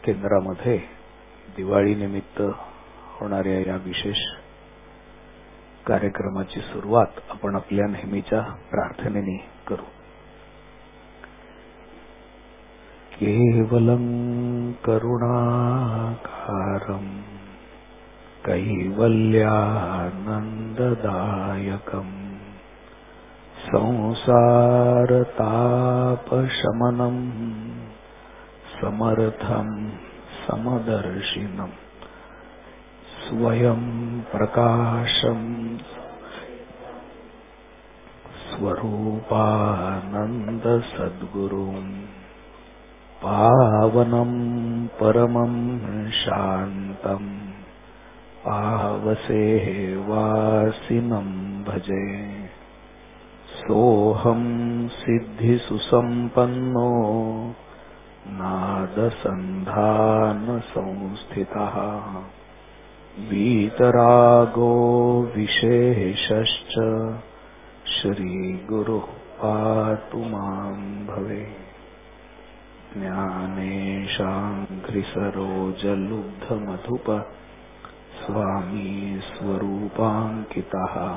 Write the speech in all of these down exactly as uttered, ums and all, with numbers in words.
केंद्रामध्ये दिवाळी निमित्त होणाऱ्या या विशेष कार्यक्रमाची सुरुवात आपण आपल्या नेहमीच्या प्रार्थनेने करू. केवलं करुणाकारं कैवल्यानंददायकं संसारतापशमनं समर्थं समदर्शिनं स्वयं प्रकाशं स्वरूपानंद सद्गुरुं पावनं परमं शान्तं पावसेवासिनं भजे. सोऽहं सिद्धिसुसम्पन्नो नादसन्धानसंस्थितः वीतरागो विशेषश्च श्रीगुरुः पातु मां भवे. ज्ञानेशाङ्घ्रिसरोजलुब्धमधुप स्वामी स्वरूपाङ्कितः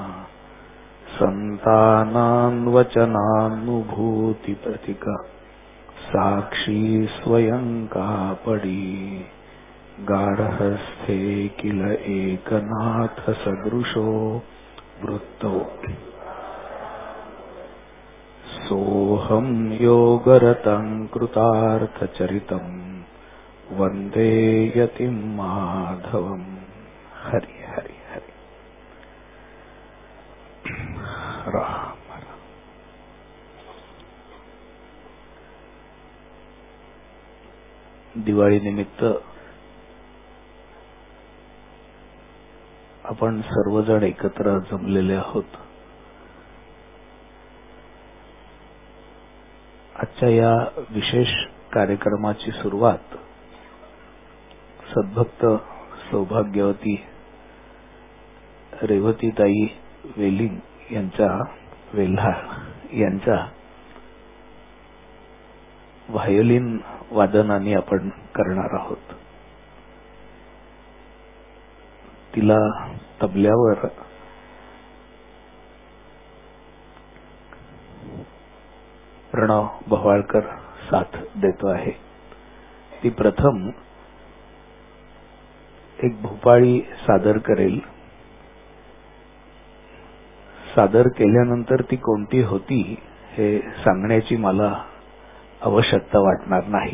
सन्तानान्वचनानुभूतिप्रतिक साक्षी स्वयं कापडी गार्हस्थ्ये किल एकनाथ सदृशो वृत्तो. सोऽहं योगरतं कृतार्थचरितं वन्दे यतिं माधवं. हरि हरि हरि राम. दिवाळी निमित्त आपण सर्वजण एकत्र जमलेले आहोत. आजच्या या विशेष कार्यक्रमाची सुरुवात सद्भक्त सौभाग्यवती रेवतीताई वेलिंग यांच्या वेल्हार यांच्या व्हायोलिन वादनाने आपण करणार आहोत. तिला तबल्यावर प्रणव बव्हाळकर साथ देतो आहे. ती प्रथम एक भूपाळी सादर करेल. सादर केल्यानंतर ती कोणती होती हे सांगण्याची मला आवश्यकता वाटणार नाही.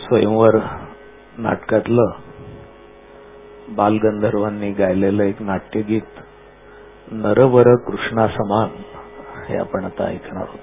स्वयंवर नाटकातलं बालगंधर्वांनी गायलेलं एक नाट्यगीत नरवर कृष्णा समान हे आपण आता ऐकणार आहोत.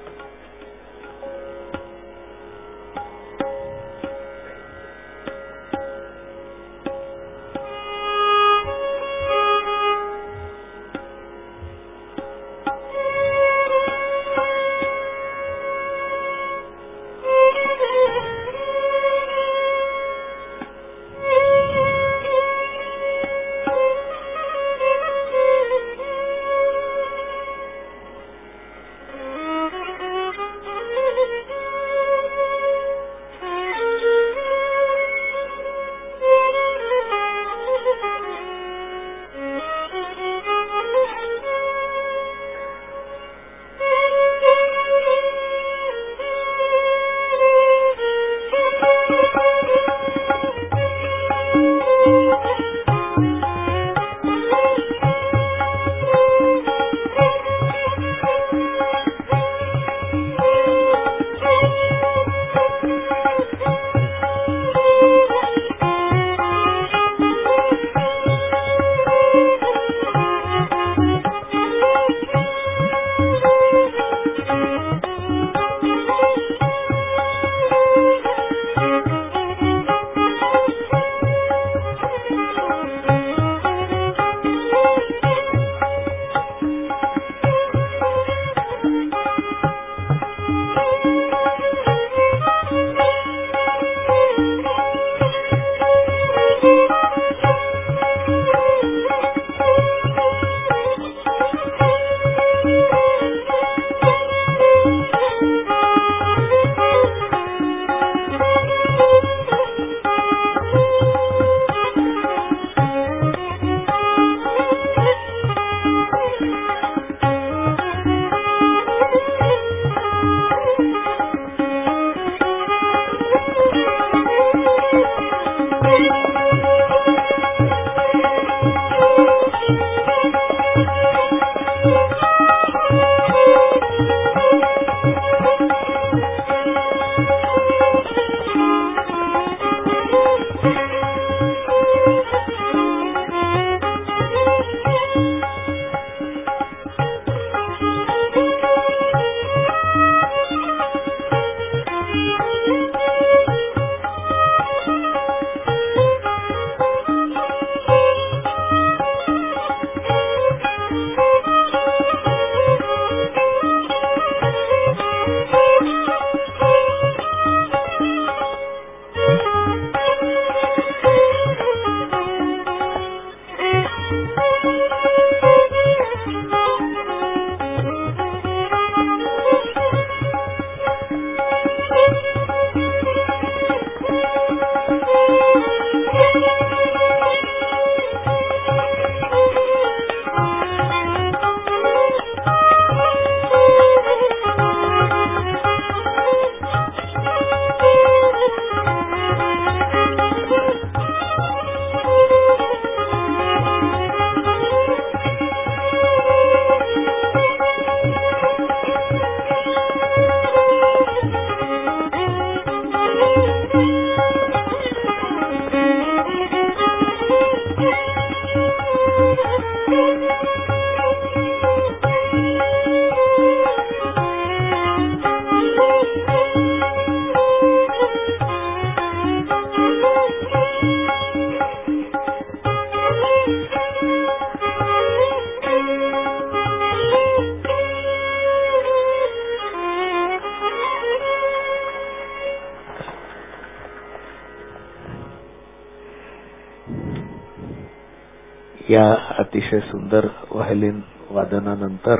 या अतिशय सुंदर व्हायोलिन वादनानंतर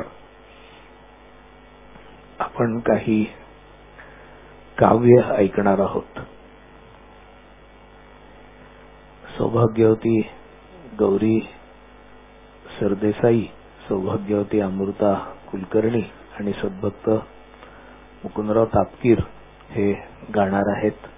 आपण काही काव्य ऐकणार आहोत. सौभाग्यवती गौरी सरदेसाई, सौभाग्यवती अमृता कुलकर्णी आणि सद्भक्त मुकुंदराव तापकीर हे गाणार आहेत.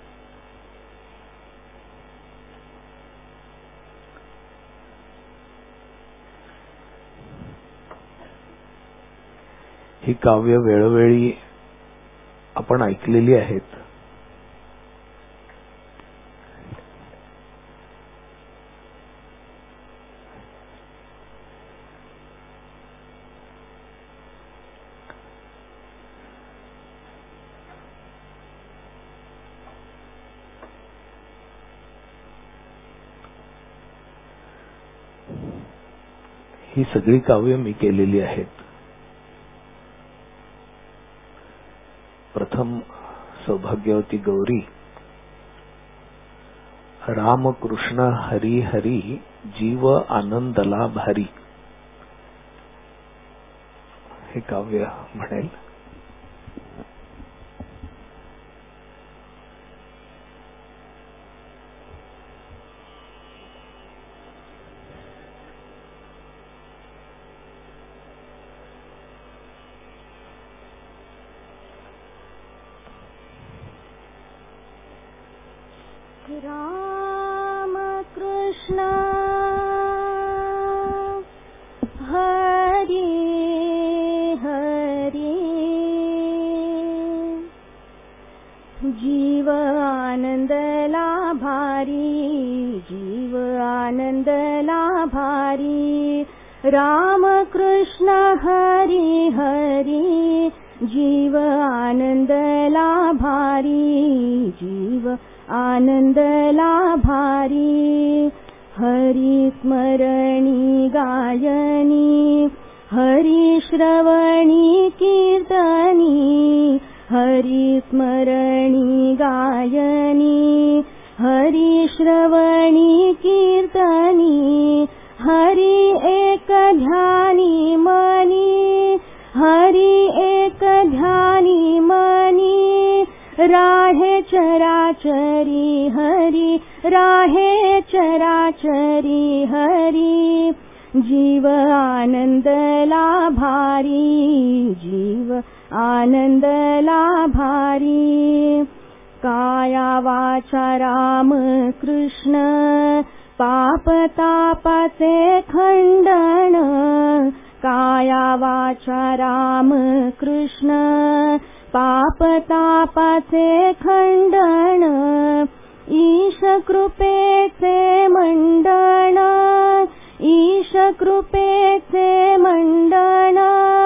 ही काव्य वेळोवेळी आपण ऐकलेली आहेत. ही सगळी काव्य मी केलेली आहेत. प्रथम सौभाग्यवती गौरी, राम कृष्ण हरी हरी जीव आनंदला भारी हे काव्य म्हणेल. राम कृष्ण हरी हरी जीव आनंदला भारी जीव आनंदला भारी. राम कृष्ण हरी हरी जीव आनंदला भारी जीव आनंदला भारी. हरी स्मरणी गायनी हरी श्रवणी कीर्तनी हरी स्मरणी गायनी हरी श्रवणी कीर्तनी हरी एक ध्यानी मनी हरी एक ध्यानी मनी राहे चराचरी हरी राहे चराचरी हरी. जीव आनंदला भारी जीव आनंदला भारी. काया वाचा राम कृष्ण पाप तापाचे खंडन काया वाचा राम कृष्ण पाप तापाचे खंडन ईश कृपेचे मंडन ईश कृपेचे मंडन.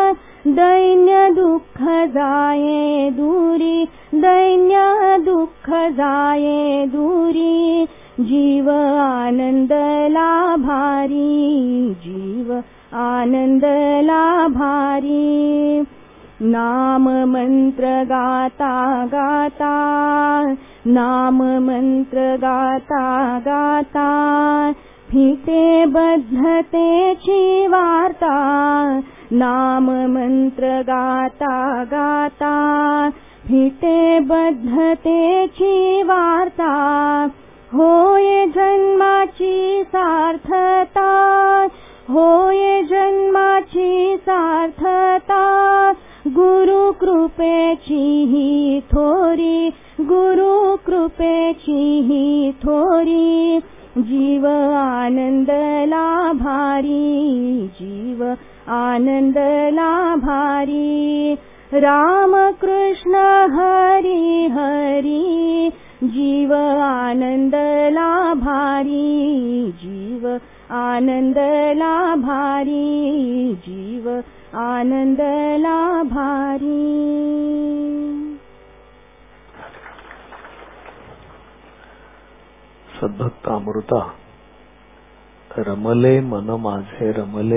दैन्य दुःख जाये दूरी दैन्य दुःख जाये दूरी. जीव आनंदला भारी जीव आनंदला भारी. नाम मंत्र गाता गाता नाम मंत्र गाता गाता फिटे बद्धतेची वार्ता. नाम मंत्र गाता गाता फिटे बद्धतेची वार्ता. होय जन्माची सार्थता होय जन्माची सार्थता. गुरु कृपेची ही थोरी गुरु कृपेची ही थोरी. जीव आनंदला भारी जीव आनंदला भारी. राम कृष्ण हरी हरी जीव आनंदला भारी जीव आनंदला भारी जीव आनंदला भारी. सद्भक्त अमृता, रमले मन माझे रमले.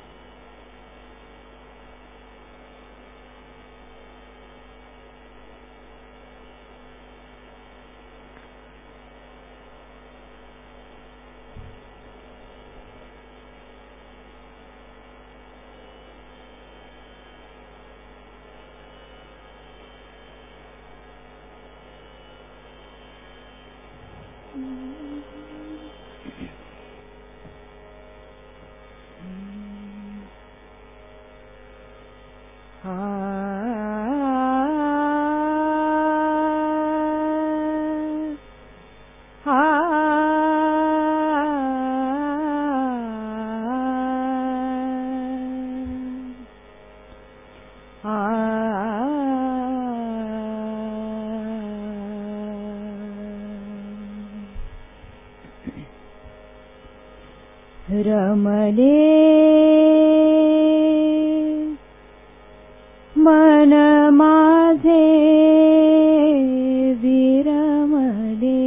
रमले मन माझे विरमले.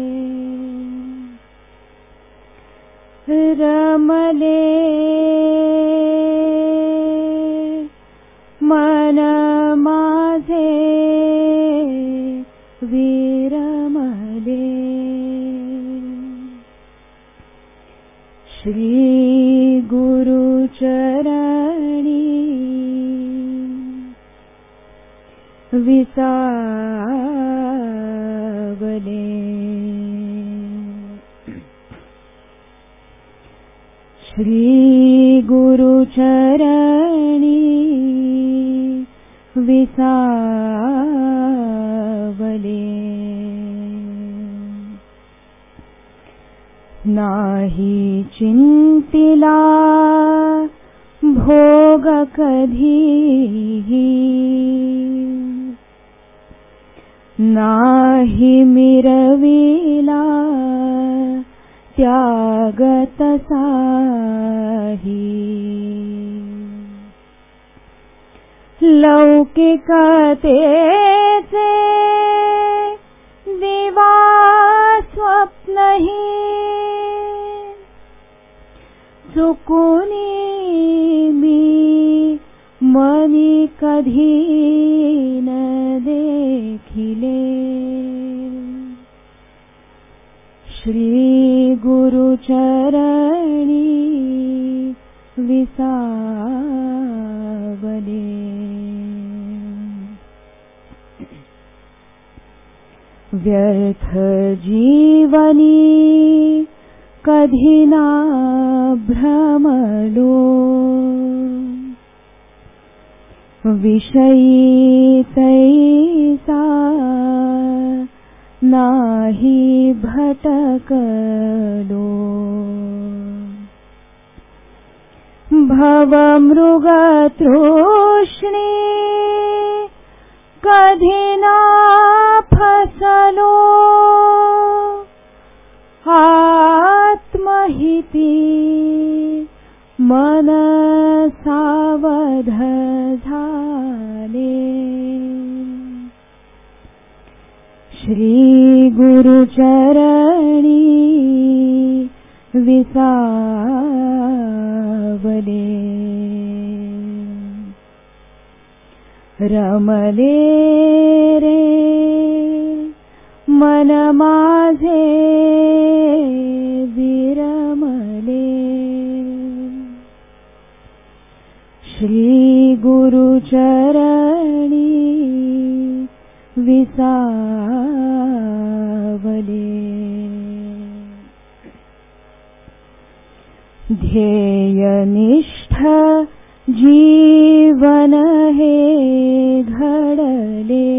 रमले विसावले. श्री गुरु चरणी विसावले. नाही चिंतिला भोग कधीही, नाही मिरविला त्याग तसाही. लौकिकतेचे दिवा स्वप्नही, चुकुनी मी मनी कधी न देखिले. श्री गुरु चरणी विसावले. व्यर्थ जीवनी कधी ना भ्रमलो, विषयी तैसा नाही भटकलो. भवमृग तृष्णी कधी ना फसलो, आत्महिती मन सावध झाले. श्री गुरु चरणी विसावले. रमले रे मन माझे विरमले. श्री गुरु चरणी विसावले. ध्येयनिष्ठ जीवन हे घडले.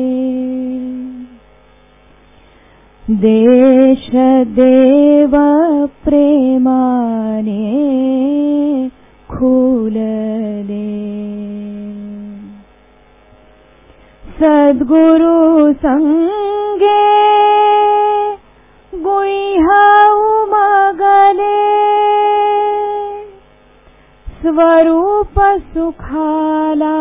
देश देव प्रेमाने खुलले. सद्गुरु संगे गुह्य उमगले. स्वरूप सुखाला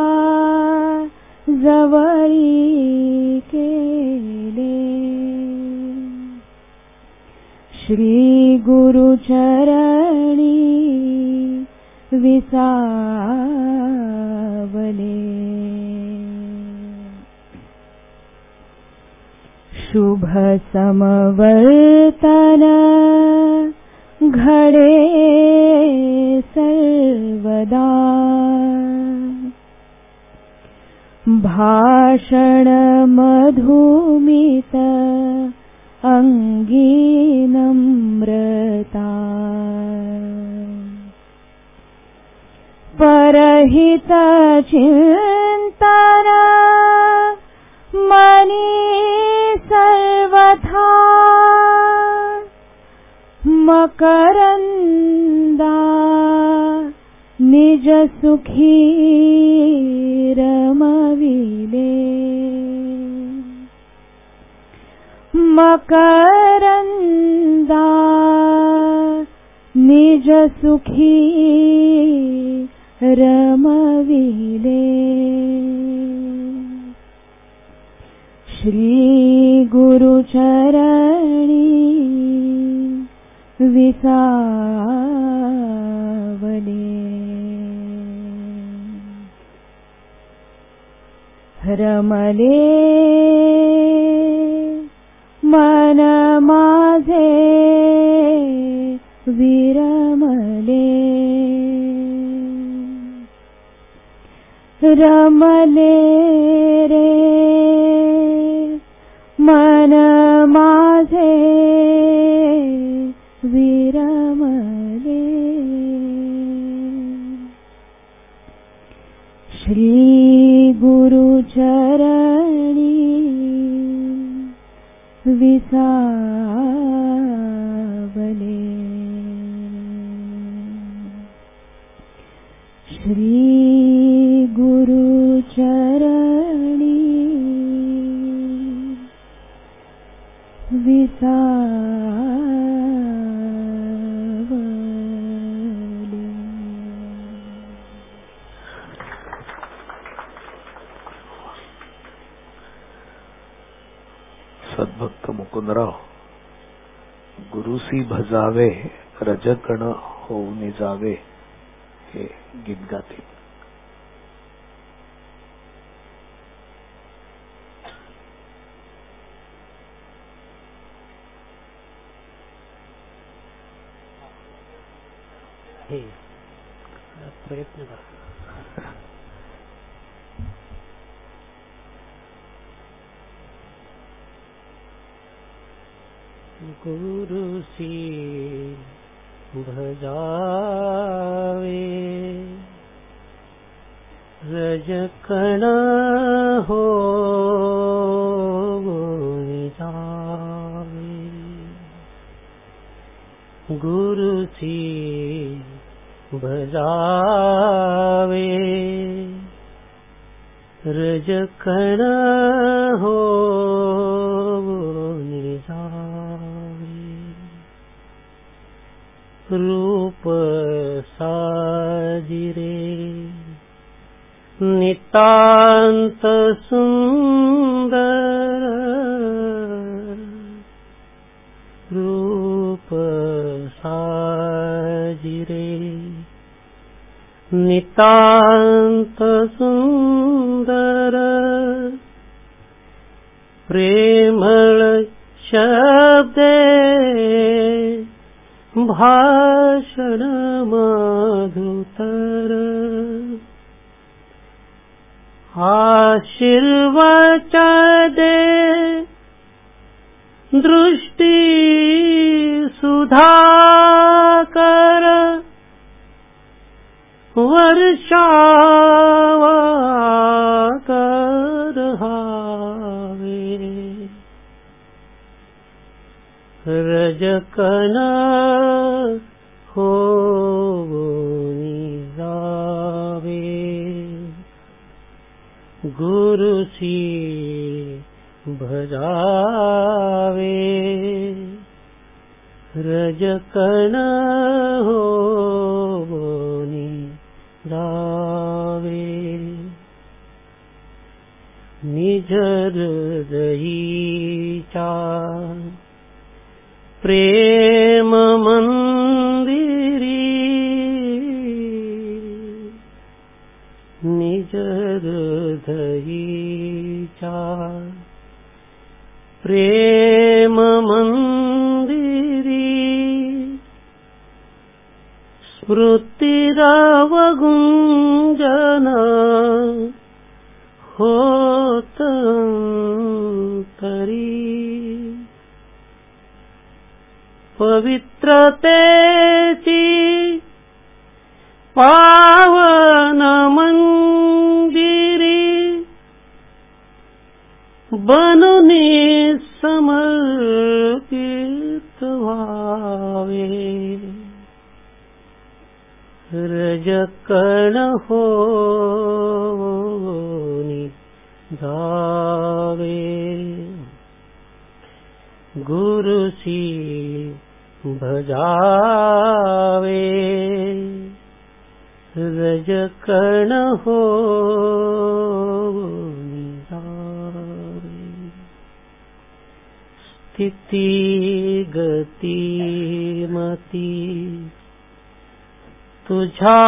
जवळी केले. श्री गुरु चरणी विसावले. शुभ समवर्तन घडे सर्वदा. भाषण मधुमित अंगी नम्रता. परहित चिंतन मनी सर्वथा. मकरंदा निज सुखी रमविले. मकरंदा निज सुखी रमविले. श्री गुरु चरणी विसावले. रमले मन माझे विरमले. रमले रे मन माझे विरमले श्री गुरु चरणी विसावले श्री गुरु चरणी विसावले. सद्भक्त मुकुंदराव गुरुसी भजावे रजकण होऊन जावे हे गीत गातील. हे प्रयत्न करा. गुरुसी भजावे रजकण होऊन जावे गुरुसी भजावे रजकण होऊन जावे रूप साजिरे नितांत सुंदर रूप साजिरे नितांत सुंदर प्रेमळ शब्दे भाषण मधुतर आशीर्वचने दृष्टी सुधाकर वर्षावाकर हावे रजकण होऊन जावे गुरुसी भजावे रजकण होऊन जावे निज हृदयीच्या प्रेम मंदिरी निज हृदयीच्या प्रेम मंदिरी स्मृतिरव गुंजन होत अंतरी पवित्रतेची पावन मंदिरी बनूनी समर्पित व्हावे रजकण होऊन जावे गुरुसी भजावे रजकण होऊन जावे स्थिती गती मती तुझ्या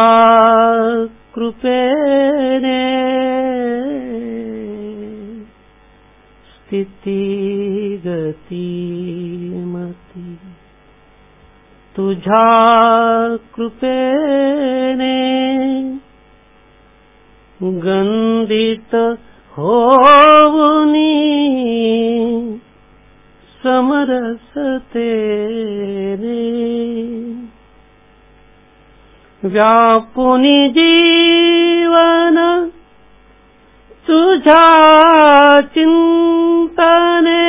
कृपेने स्थिती गती मती तुझ्या कृपेने गंधित होऊनी समरसते व्यापुनी जीवन तुझ्या चिंतने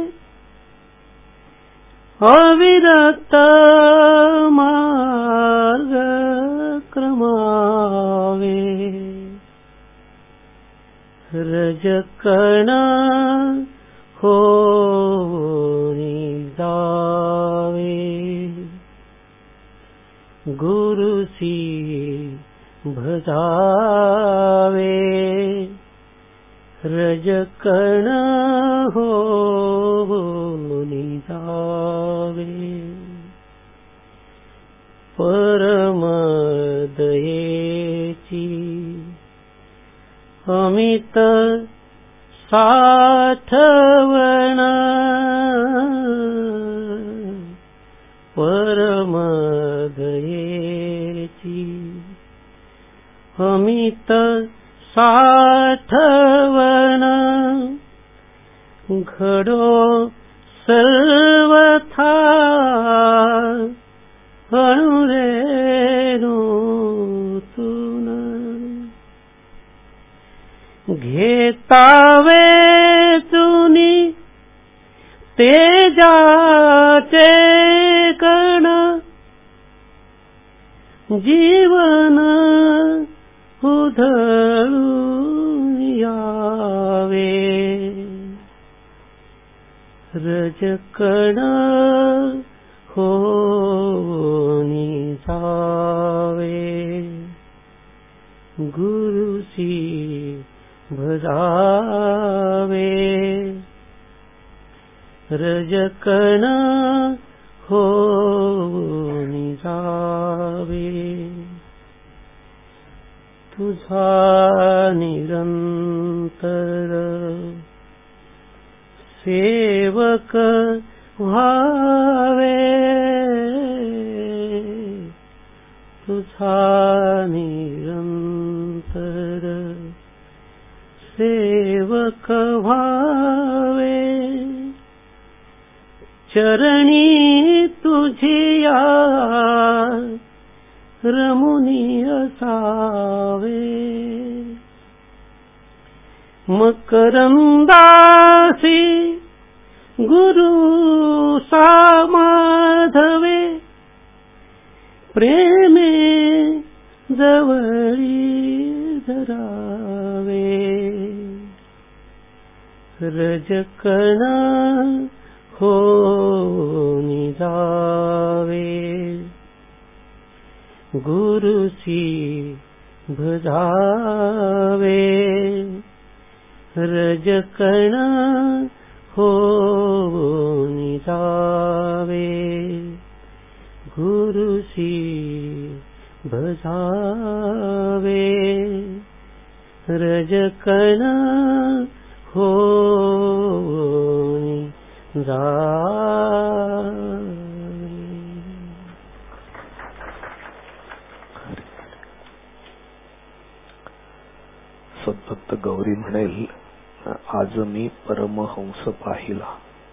अविरत मार्ग क्रमावे रजकण होनी जावे गुरुसी भजावे रजकण होनी जावे परमदयेची अमित साठवण परमदयेची अमित साठवण घडो सर्वथा अणुरेणूतून घेतावे तुनी तेजाचे कण जीवन उधळून यावे रजकण होनी जावे गुरुसी भजावे रजकण होनी जावे तुझा निरंतर सेवक व्हावे तुझा निरंतर सेवक व्हावे चरणी तुझिया रमुनी असावे मकरंदासी गुरु सामाधवे प्रेमे जवळी धरावे रजकण होनी जावे गुरुसी भजावे रजकण होनी जावे गुरुसी भजावे रजकण होनी जावे। सद्भक्त गौरी म्हणेल, आज मी परमहंस पाहिला.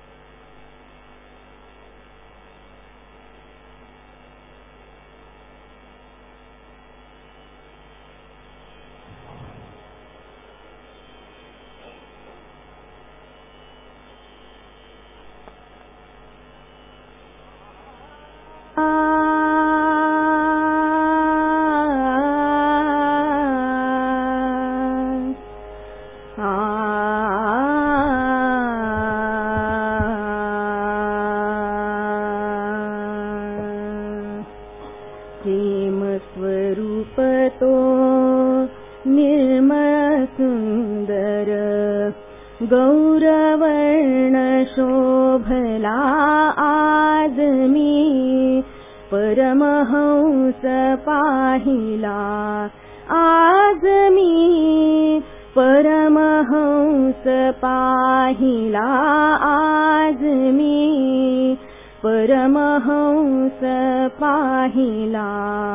गौरवर्ण शोभला आज मी परमहंस पाहिला. आज मी परमहंस पाहिला. आज मी परमहंस पाहिला.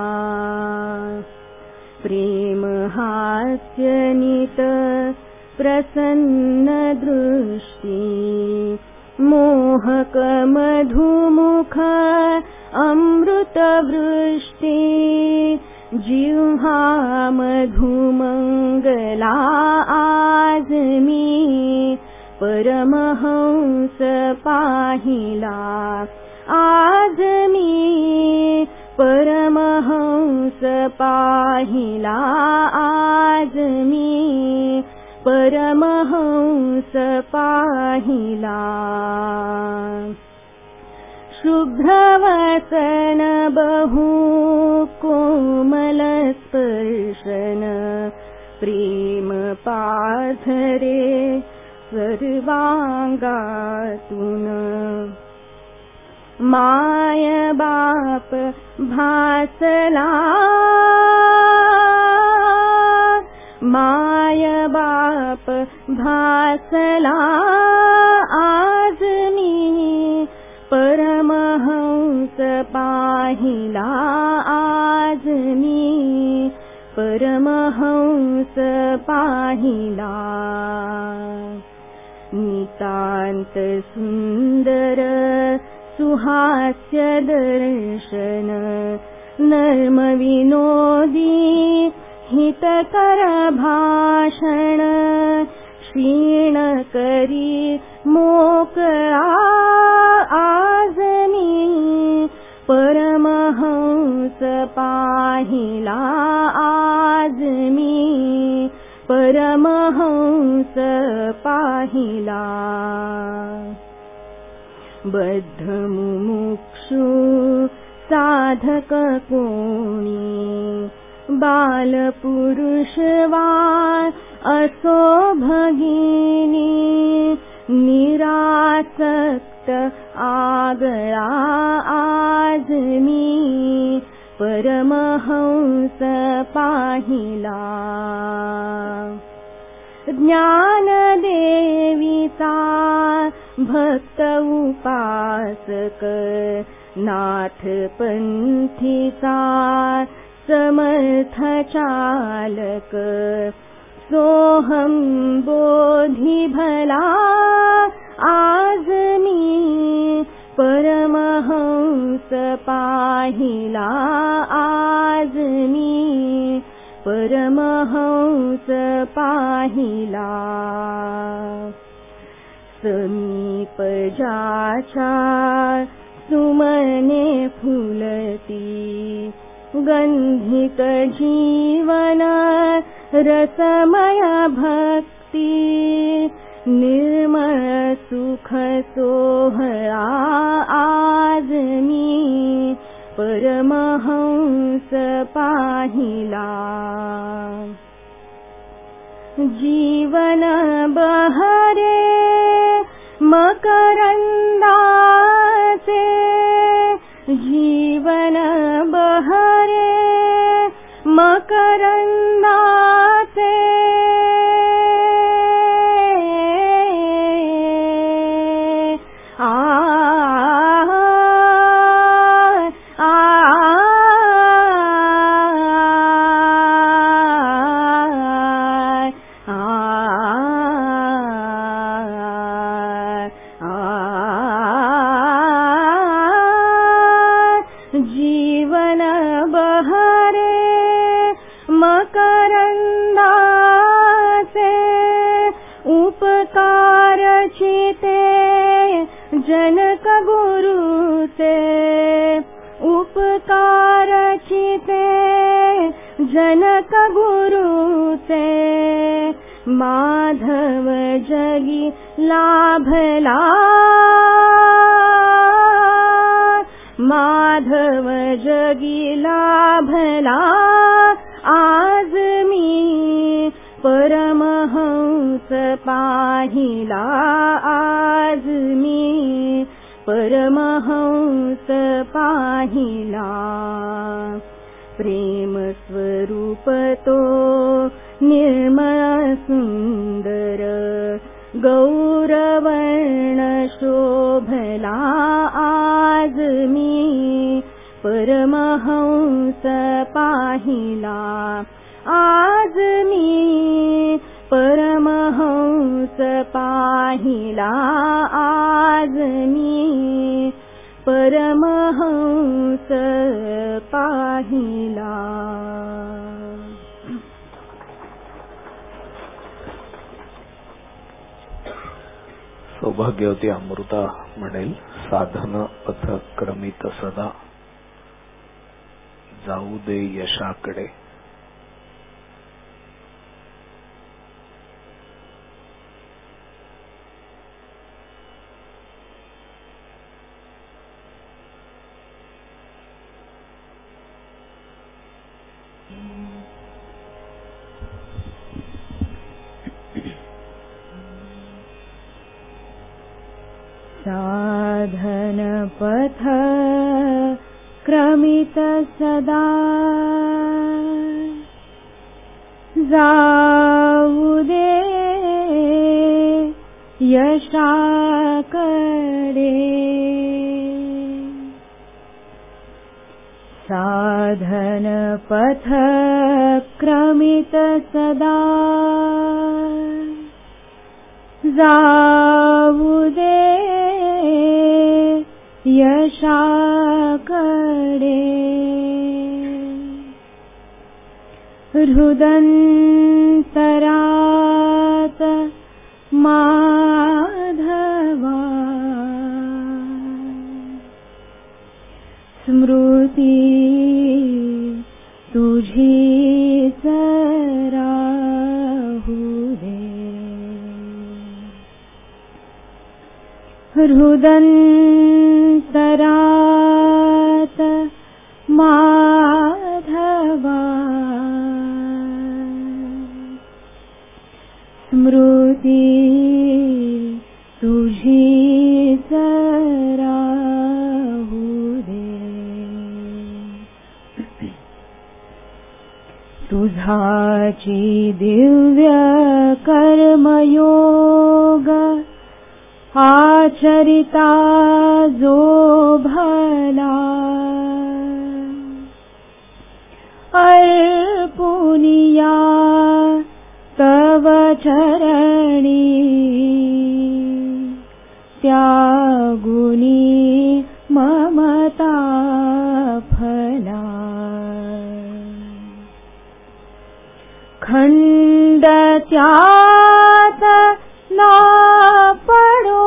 प्रेम हास्यनित प्रसन्न दृष्टी मोहक मधुमुख अमृतवृष्टी जिह्वा मधुमंगला आज मी परमहंस पाहिला आज मी परमहंस पाहिला आज मी परमहंस पाहिला शुभ्रवसन बहु कोमल स्पर्शन प्रेम पाथरे सर्वांगातून माय बाप भासला माय बाप भासला आज मी परमहंस पाहिला आज मी परमहंस पाहिला नितांत सुंदर सुहास्य दर्शन नर्म विनोदी हितकर भाषण क्षीण करी मोकळा आज मी परमहंस पाहिला आज मी परमहंस पाहिला बद्ध मुमुक्षु साधक कोणी बालपुरुष वा असो भगिनी निरासक्त आगळा आज मी परमहंस पाहिला ज्ञानदेवीचा भक्त उपासक नाथ पंथीचा समर्थ चालक सोहम बोधी भला आज मी परमहंस पाहिला आज मी परमहंस पाहिला समीप जाचा सुमने फुलती गंधित जीवन रसमय भक्ती निर्मळ सुख सोहळा आज मी परमहंस पाहिला जीवन बहरे मकरंदाचे जीवन बहरे मकरंदाचे आ जीवन बहरे मकरंदाचे उपकार चिते जनक गुरुचे उपकार चिते जनक गुरुचे माधव जगी लाभला माधव जगी लाभला आज मी परमहंस पाहिला आज मी परमहंस पाहिला प्रेम स्वरूप तो निर्मळ सुंदर गौरवर्ण शोभला आज मी परमहंस पाहिला आज मी परमहंस पाहिला आज आज मी परमहंस पाहिला. सौभाग्यवती अमृता म्हणेल, साधन पथ क्रमित सदा जाऊ दे यशाकडे. साधन पथ क्रमित सदा जाऊ दे यशाकडे. साधन पथ क्रमित सदा जाऊ दे यशाकडे. हृदंतरात माधवा स्मृती तुझीच राहू दे. हृदंतरात माधवा स्मृती तुझीच राहू दे. तुझाची दिव्य कर्मयोग आचरिता जो भला अर्पुनिया तव चरणी त्यागुनी ममता फला. खंड त्यात ना पडो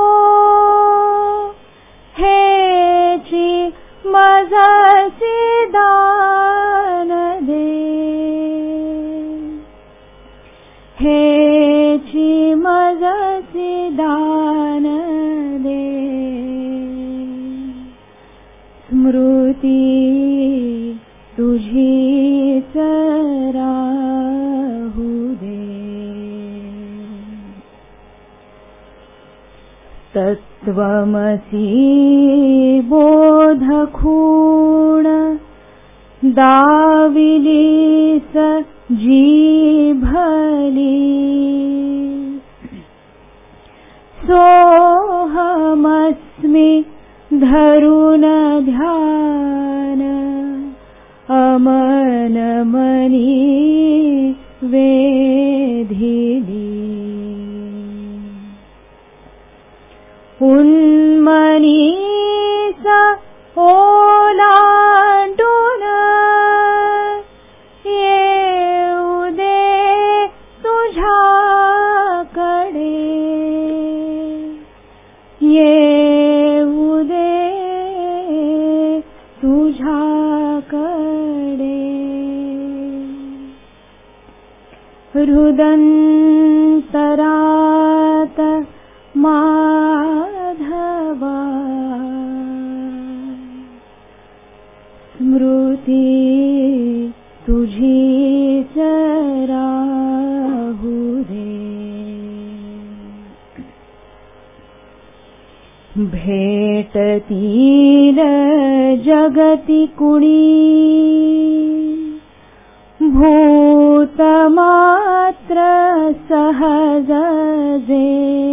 हेची मजसी दान दे. हेची मजसी दान दे. स्मृती तुझीच राहू दे. तत्त्वमसि बोधखूण दाविलीस जीभली सोहमस्मि धरुन ध्यान अमन मनी वेधिली. उन्मनीस ओलांडून येऊ दे तुझ्याकडे. येऊ दे तुझ्याकडे. हृदंतरात माधवा स्मृती तुझीच राहू दे. भेटतील जगती कुणी भूत मात्र सहज जे.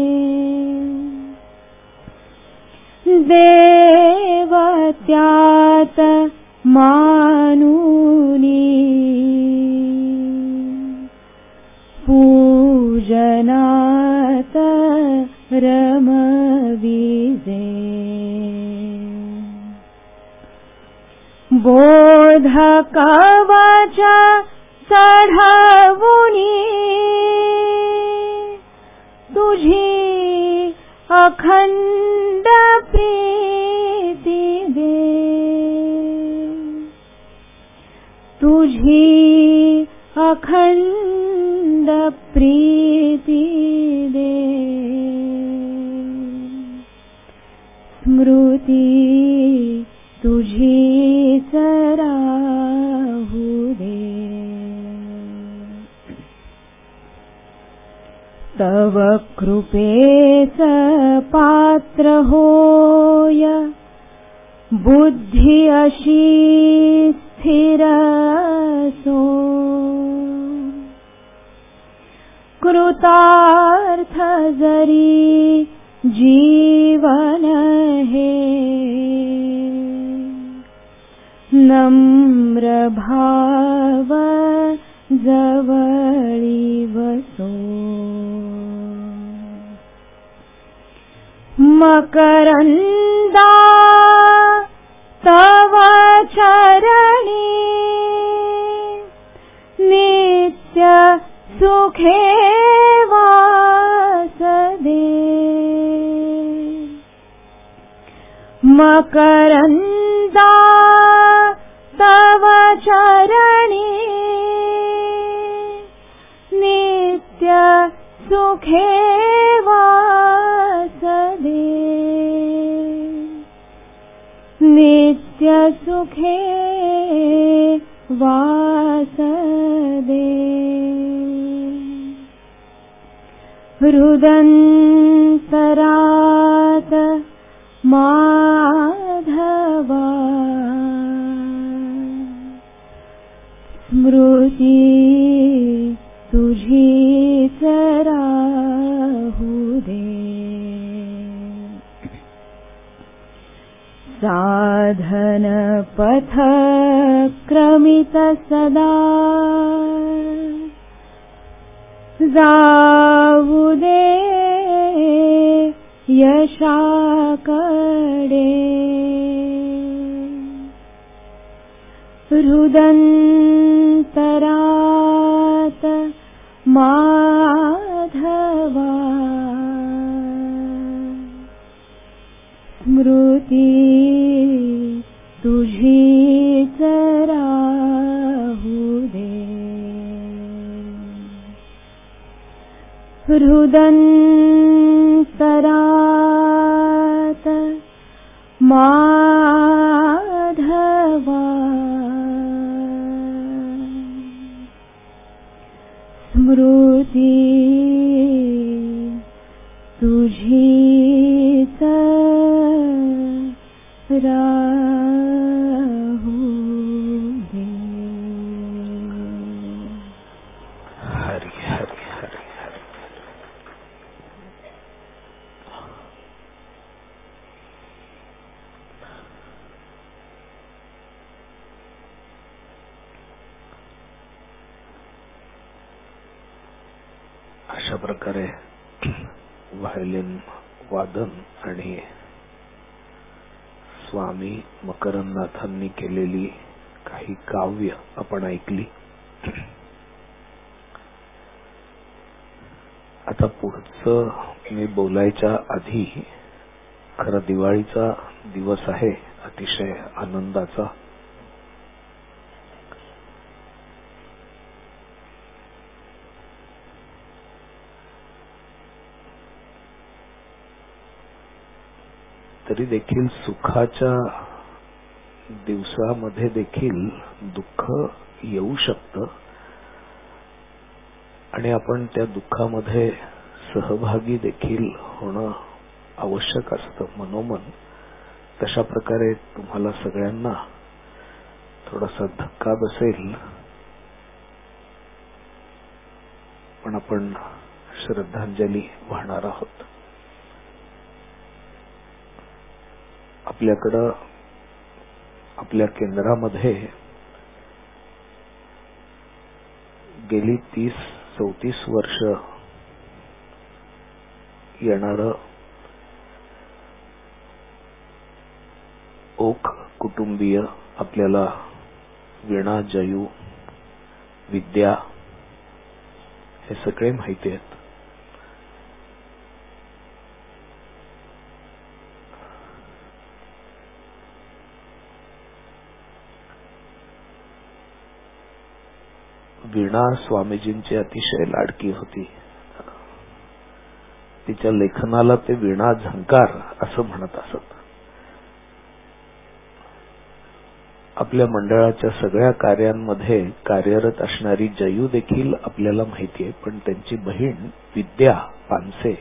देव त्यात मानुनी पूजनात रमविजे. कवच चढवुनी तुझी अखंड प्रीती दे, तुझी अखंड प्रीती दे. स्मृती तुझीच राहू दे. तव कृपेच पात्र होय बुद्धी अशी स्थिर सो. कृतार्थ जरी जीवन हे नम्र भाव जवळी वसो. मकरंदा तव चरणी नित्य सुखे वास दे. मकरंदा तव चरणी नित्य सुखे वास दे. नित्य सुखे वास दे. हृदंतरात माधवा स्मृती तुझीच राहू दे. साधन पथ क्रमित सदा जाऊ दे यशाकडे. हृदंतरात माधवा स्मृती तुझीच राहू दे. हृदंतरात माधवा स्मृती तुझीच राहू दे. हरि हरि हरि हरि. अशा प्रकारे व्हायोलिन वादन आणि स्वामी मकरंदनाथांनी केलेली काही काव्य आपण ऐकली. आता पुढचं मी बोलायच्या आधी खरं दिवाळीचा दिवस आहे, अतिशय आनंदाचा. तरी देखील सुखाच्या दिवसामध्ये देखील दुःख येऊ शकतं आणि आपण त्या दुःखामध्ये सहभागी देखील होणं आवश्यक असतं मनोमन. तशा प्रकारे तुम्हाला सगळ्यांना थोडासा धक्का बसेल, पण आपण श्रद्धांजली वाहणार आहोत. आपल्याकडं आपल्या केंद्रामध्ये गेली तीस चौतीस वर्ष येणारं ओक कुटुंबीय आपल्याला वीणा, जयू, विद्या हे सगळे माहिती आहेत. वीणा स्वामीजींची अतिशय लाडकी होती. तिच्या लेखनाला ते वीणा झंकार असं म्हणत असत. आपल्या मंडळाच्या सगळ्या कार्यांमध्ये कार्यरत असणारी जयू देखील आपल्याला माहिती आहे, पण त्यांची बहीण विद्या पानसे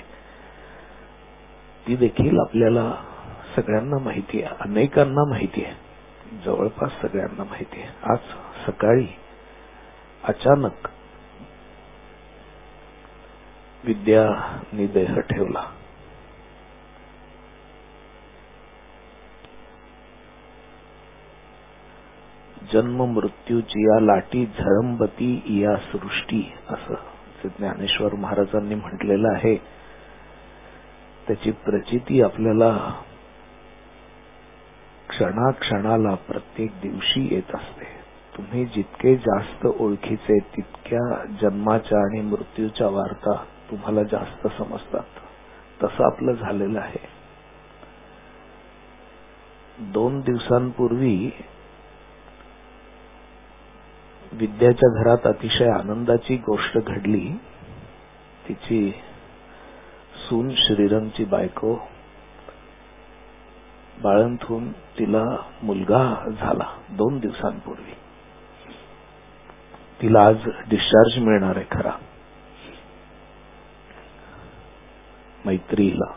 ती देखील आपल्याला सगळ्यांना माहिती आहे, अनेकांना माहिती आहे, जवळपास सगळ्यांना माहिती आहे. आज सकाळी अचानक विद्यानी देह ठेवला. जन्म मृत्यूची या लाटी झळंबती या सृष्टी असं ज्ञानेश्वर महाराजांनी म्हटलेलं आहे. त्याची प्रचिती आपल्याला क्षणाक्षणाला प्रत्येक दिवशी येत असते. तुम्ही जितके जास्त ओळखीचे तितक्या जन्माच्या आणि मृत्यूच्या वार्ता तुम्हाला जास्त समजतात. तसं आपलं झालेलं आहे. दोन दिवसांपूर्वी विद्याच्या घरात अतिशय आनंदाची गोष्ट घडली. तिची सून श्रीरंगची बायको बाळंत होऊन तिला मुलगा झाला. दोन दिवसांपूर्वी तिला आज डिस्चार्ज मिळणार आहे खरा. मैत्रीला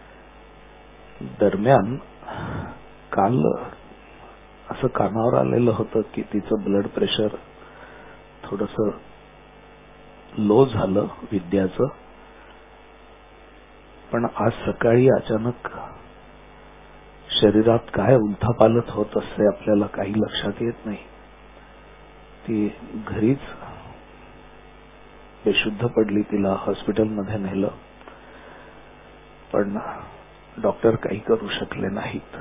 दरम्यान काल असं कानावर आलेलं होतं की तिचं ब्लड प्रेशर थोडस लो झालं विद्याचं. पण आज सकाळी अचानक शरीरात काय उलथापालथ होत असते आपल्याला काही लक्षात येत नाही. ती घरीच बेशुद्ध पडली. तिला हॉस्पिटलमध्ये नेलं, पण डॉक्टर काही करू शकले नाहीत.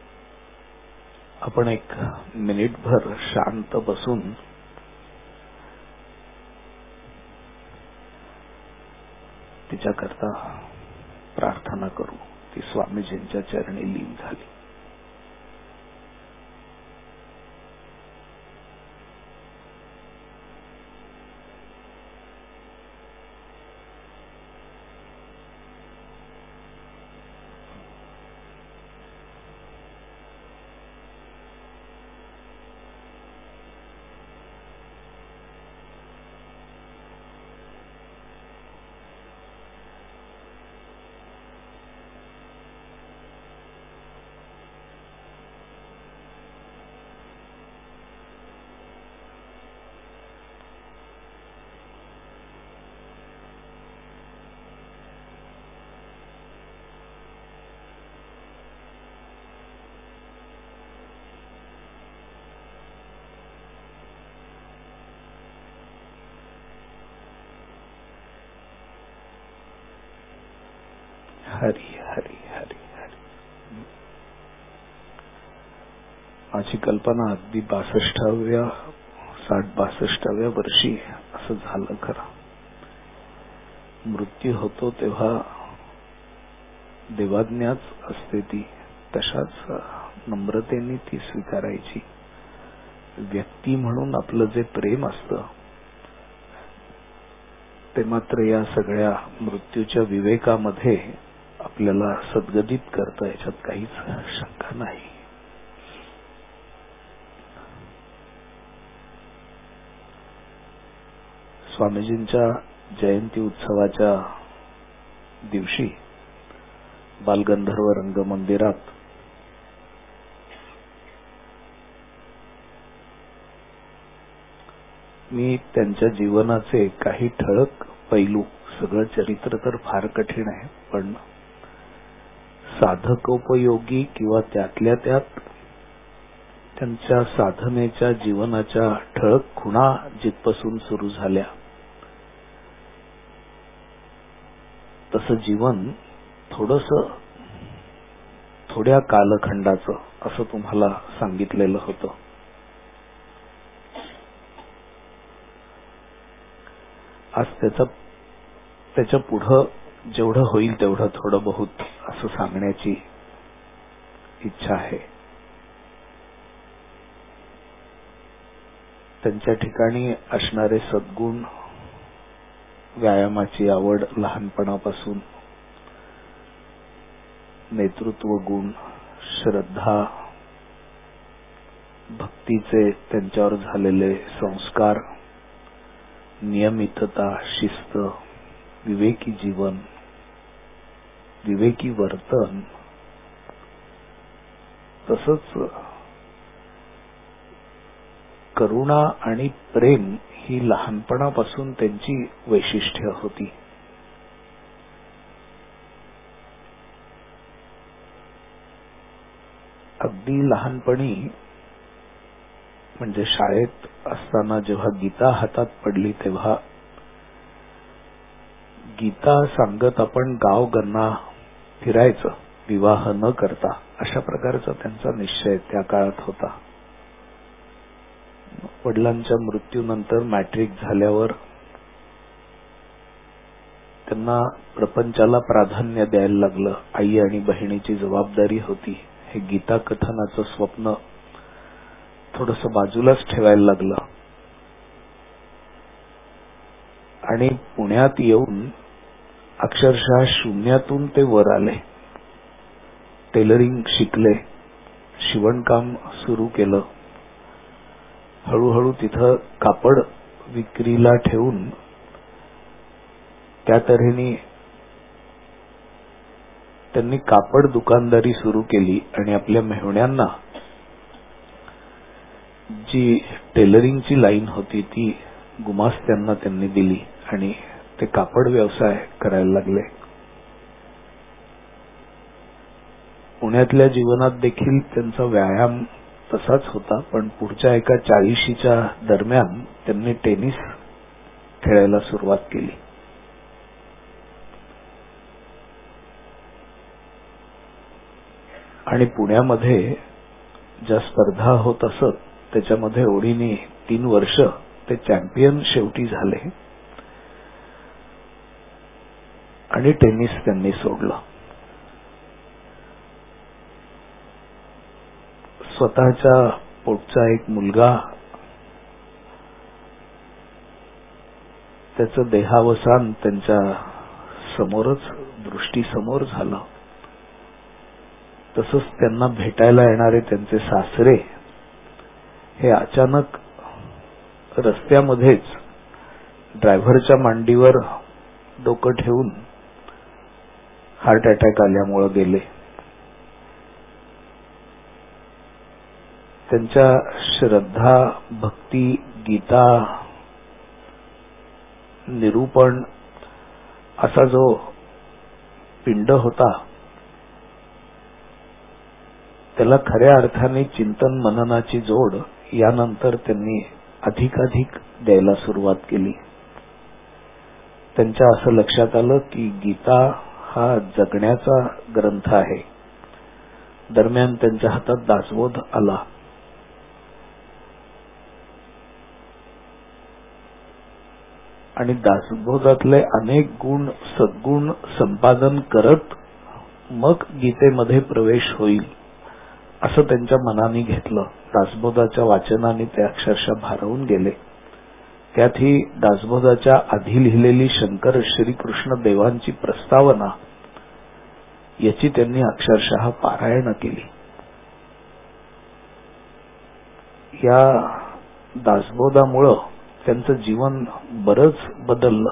आपण एक मिनिटभर शांत बसून तिच्याकरता प्रार्थना करू. ती स्वामीजींच्या चरणी लीन झाली. हरी हरी हरी हरी. माझी कल्पना अगदी बासष्टाव्या साठ बासष्टाव्या वर्षी असं झालं खरं. मृत्यू होतो तेव्हा देवाज्ञाच असते ती, तशाच नम्रतेने ती स्वीकारायची. व्यक्ती म्हणून आपलं जे प्रेम असतं ते मात्र या सगळ्या मृत्यूच्या विवेकामध्ये आपल्याला सद्गदित करतं, याच्यात काहीच शंका नाही. स्वामीजींच्या जयंती उत्सवाच्या दिवशी बालगंधर्व रंगमंदिरात मी त्यांच्या जीवनाचे काही ठळक पैलू, सगळं चरित्र तर फार कठीण आहे, पण साधकोपयोगी किंवा त्यातल्या त्यात त्यांच्या साधनेच्या जीवनाच्या ठळक खुणा जिथपासून सुरू झाल्या तसं जीवन थोडस थोड्या कालखंडाचं असं तुम्हाला सांगितलेलं होतं. आज त्याचा त्याच्या पुढं जेवढं होईल तेवढं थोडं बहुत असं सांगण्याची इच्छा आहे. त्यांच्या ठिकाणी असणारे सद्गुण, व्यायामाची आवड लहानपणापासून, नेतृत्व गुण, श्रद्धा, भक्तीचे त्यांच्यावर झालेले संस्कार, नियमितता, शिस्त, विवेकी जीवन, विवेकी वर्तन, तसंच करुणा आणि प्रेम ही लहानपणापासून त्यांची वैशिष्ट्य होती. अगदी लहानपणी म्हणजे शाळेत असताना जेव्हा गीता हातात पडली तेव्हा गीता सांगत आपण गाव गन्ना फिरायचं विवाह न करता, अशा प्रकारचा त्यांचा निश्चय त्या काळात होता. वडिलांच्या मृत्यूनंतर मॅट्रिक झाल्यावर त्यांना प्रपंचाला प्राधान्य द्यायला लागलं. आई आणि बहिणीची जबाबदारी होती. हे गीता कथनाचं स्वप्न थोडस बाजूलाच ठेवायला लागलं आणि पुण्यात येऊन अक्षरशः शून्यातून ते वर आले. टेलरिंग शिकले, शिवणकाम सुरू केलं. हळूहळू तिथं कापड विक्रीला ठेवून त्या तऱ्हेने त्यांनी कापड दुकानदारी सुरू केली आणि आपल्या मेहुण्यांना जी टेलरिंगची लाईन होती ती गुमास्त्यांना त्यांनी दिली आणि ते कापड व्यवसाय करायला लागले. पुण्यातल्या जीवनात देखील त्यांचा व्यायाम तसाच होता, पण पुढच्या एका चाळीशीच्या दरम्यान त्यांनी टेनिस खेळायला सुरुवात केली. आणि पुण्यामध्ये ज्या स्पर्धा होत असत त्याच्यामध्ये ओढीने तीन वर्ष ते चॅम्पियन शेवटी झाले आणि टेनिस त्यांनी सोडलं. स्वतःच्या पोटचा एक मुलगा, त्याचं देहावसान त्यांच्या समोरच दृष्टीसमोर झालं. तसंच त्यांना भेटायला येणारे त्यांचे सासरे हे अचानक रस्त्यामध्येच ड्रायव्हरच्या मांडीवर डोकं ठेवून हार्ट अटॅक आल्यामुळे गेले. त्यांच्या श्रद्धा, भक्ती, गीता, निरूपण असा जो पिंड होता त्याला खऱ्या अर्थाने चिंतन मननाची जोड यानंतर त्यांनी अधिकाधिक द्यायला सुरुवात केली. त्यांच्या असं लक्षात आलं की गीता हा जगण्याचा ग्रंथ आहे. दरम्यान त्यांच्या हातात दासबोध आला. आणि दासबोधातले अनेक गुण सद्गुण संपादन करत मग गीतेमध्ये प्रवेश होईल असं त्यांच्या मनाने घेतलं. दासबोधाच्या वाचनाने ते अक्षरशः भारावून गेले. त्यात ही दासबोधाच्या आधी लिहिलेली शंकर श्रीकृष्ण देवांची प्रस्तावना याची त्यांनी अक्षरशः पारायण केली. या दासबोधामुळं त्यांचं जीवन बरंच बदललं.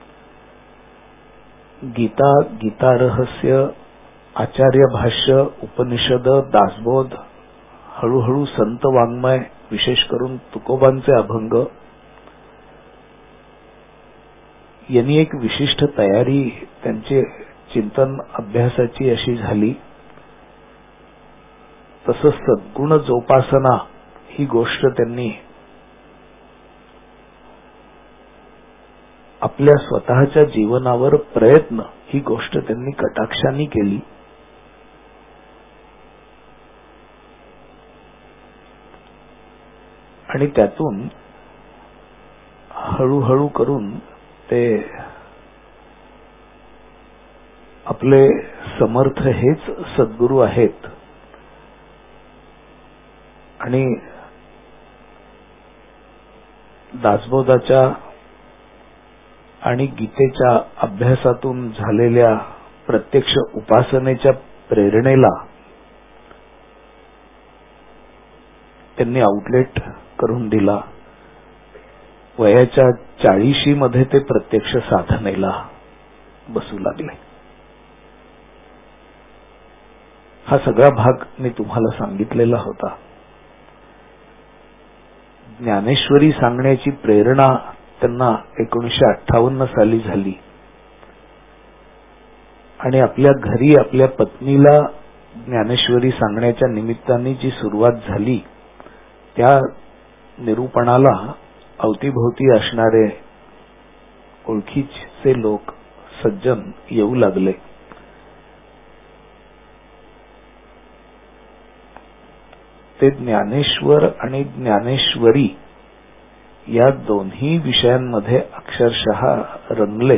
गीता, गीता रहस्य, आचार्य भाष्य, उपनिषद, दासबोध, हळूहळू संत वाङ्मय, विशेष करून तुकोबांचे अभंग यांनी एक विशिष्ट तयारी त्यांचे चिंतन अभ्यासाची अशी झाली. तसंच सद्गुण जोपासना ही गोष्ट त्यांनी आपल्या स्वतःच्या जीवनावर प्रयत्न ही गोष्ट त्यांनी कटाक्षाने केली. आणि त्यातून हळूहळू करून ते आपले समर्थ हेच सद्गुरू आहेत आणि दासबोधाच्या आणि गीतेच्या अभ्यासातून झालेल्या प्रत्यक्ष उपासनेच्या प्रेरणेला त्यांनी आउटलेट करून दिला. वयाच्या चाळीशी मध्ये ते प्रत्यक्ष साधनेला बसू लागले. हा सगळा भाग मी तुम्हाला सांगितलेला होता. ज्ञानेश्वरी सांगण्याची प्रेरणा त्यांना एकोणीसशे अठ्ठावन्न साली झाली आणि आपल्या घरी आपल्या पत्नीला ज्ञानेश्वरी सांगण्याच्या निमित्ताने जी सुरुवात झाली त्या निरूपणाला अवतीभोवती असणारे ओळखीचे लोक सज्जन येऊ लागले. ते ज्ञानेश्वर आणि ज्ञानेश्वरी या दोन्ही विषयांमध्ये अक्षरशः रंगले.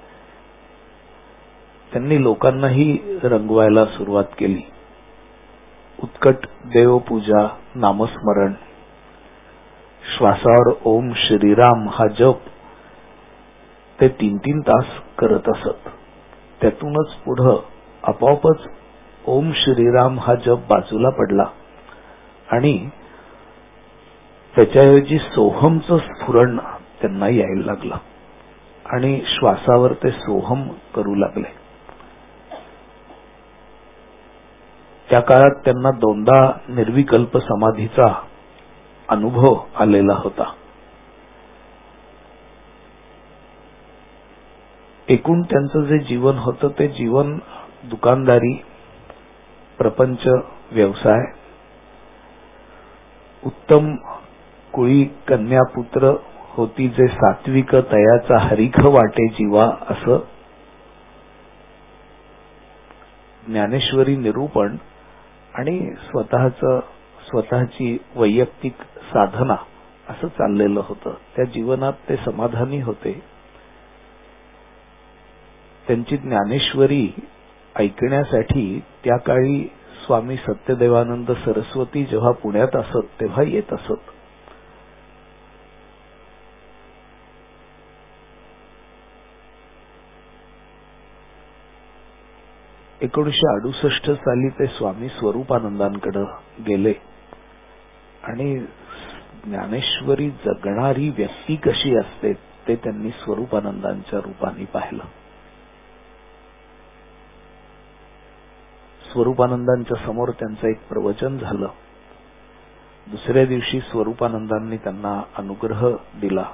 त्यांनी लोकांनाही रंगवायला सुरुवात केली. उत्कट देवपूजा, नामस्मरण, श्वासावर ओम श्रीराम हा जप ते तीन तीन तास करत असत. त्यातूनच पुढे आपोआपच ओम श्रीराम हा जप बाजूला पडला आणि त्याच्याऐवजी सोहमचं स्फुरण त्यांना यायला लागलं आणि श्वासावर ते सोहम करू लागले. त्या काळात त्यांना दोनदा निर्विकल्प समाधीचा अनुभव आलेला होता. एकूण त्यांचं जे जीवन होतं ते जीवन दुकानदारी, प्रपंच, व्यवसाय, उत्तम कुळी कन्यापुत्र होती जे सात्विक तयाचा हरिख वाटे जीवा असं ज्ञानेश्वरी निरूपण आणि स्वतःचं स्वतःची वैयक्तिक साधना असं चाललेलं होतं. त्या जीवनात ते समाधानी होते. त्यांची ज्ञानेश्वरी ऐकण्यासाठी त्या काळी स्वामी सत्यदेवानंद सरस्वती जेव्हा पुण्यात असत तेव्हा येत असत. एकोणीसशे अडुसष्ट साली ते स्वामी स्वरूपानंदांकडे गेले आणि ज्ञानेश्वरी जगणारी व्यक्ती कशी असते ते त्यांनी स्वरूपानंदांच्या रूपाने पाहिलं. स्वरूपानंदांच्या समोर त्यांचं एक प्रवचन झालं. दुसऱ्या दिवशी स्वरूपानंदांनी त्यांना अनुग्रह दिला.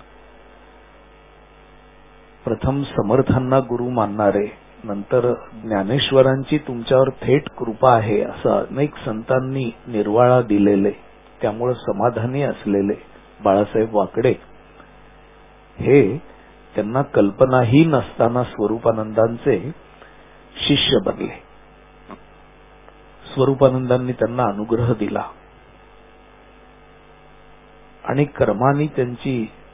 प्रथम समर्थांना गुरु मानणारे, नंतर ज्ञानेश्वरांची तुमच्यावर थेट कृपा आहे असं अनेक संतांनी निर्वाळा दिलेले, त्यामुळे समाधानी असलेले बाळासाहेब वाकडे हे त्यांना कल्पनाही नसताना स्वरूपानंदांचे शिष्य बनले. स्वरूपानंदांनी त्यांना अनुग्रह दिला आणि कर्मानी त्यांची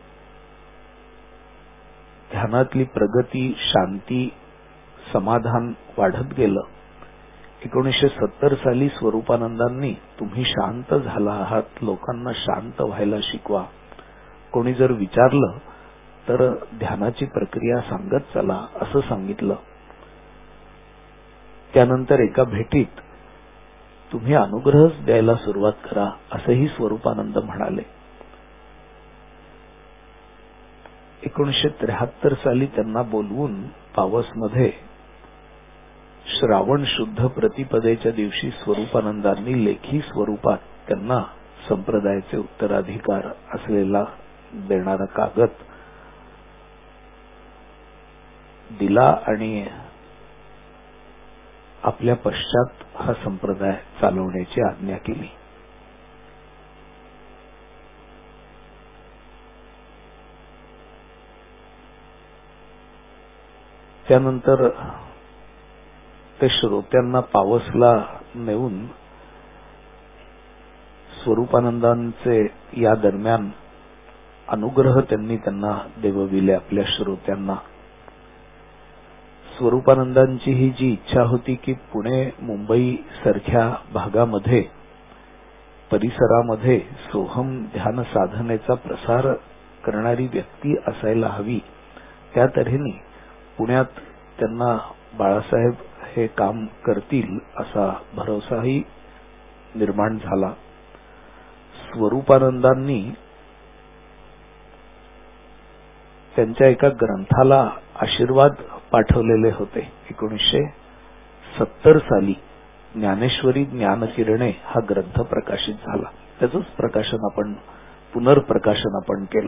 ध्यानातली प्रगती, शांती, समाधान वाढत गेलं. एकोणीसशे सत्तर साली स्वरूपानंदांनी तुम्ही शांत झाला आहात, लोकांना शांत व्हायला शिकवा. कोणी जर विचारलं तर ध्यानाची प्रक्रिया सांगत चला असं सांगितलं. त्यानंतर एका भेटीत तुम्ही अनुग्रहच द्यायला सुरुवात करा असंही स्वरूपानंद म्हणाले. एकोणीसशे त्र्याहत्तर साली त्यांना बोलवून पावसमध्ये श्रावण शुद्ध प्रतिपदेच्या दिवशी स्वरूपानंदांनी लेखी स्वरूपात त्यांना संप्रदायाचे उत्तराधिकार असलेला देणारा कागद दिला आणि आपल्या पश्चात हा संप्रदाय चालवण्याची आज्ञा केली. त्यानंतर ते श्रोत्यांना पावसला नेऊन स्वरूपानंदांचे या दरम्यान अनुग्रह त्यांनी त्यांना देवविले आपल्या श्रोत्यांना. स्वरूपानंदांची ही जी इच्छा होती की पुणे मुंबई सारख्या भागामध्ये परिसरामध्ये सोहम ध्यान साधनेचा प्रसार करणारी व्यक्ती असायला हवी, त्या तऱ्हेने पुण्यात त्यांना बाळासाहेब हे काम करतील असा भरोसाही निर्माण झाला. स्वरूपानंदांनी त्यांच्या एका ग्रंथाला आशीर्वाद पाठवलेले होते. एकोणीसशे सत्तर साली ज्ञानेश्वरी ज्ञानकिरणे हा ग्रंथ प्रकाशित झाला. त्याचंच प्रकाशन आपण पुनर्प्रकाशन आपण केलं.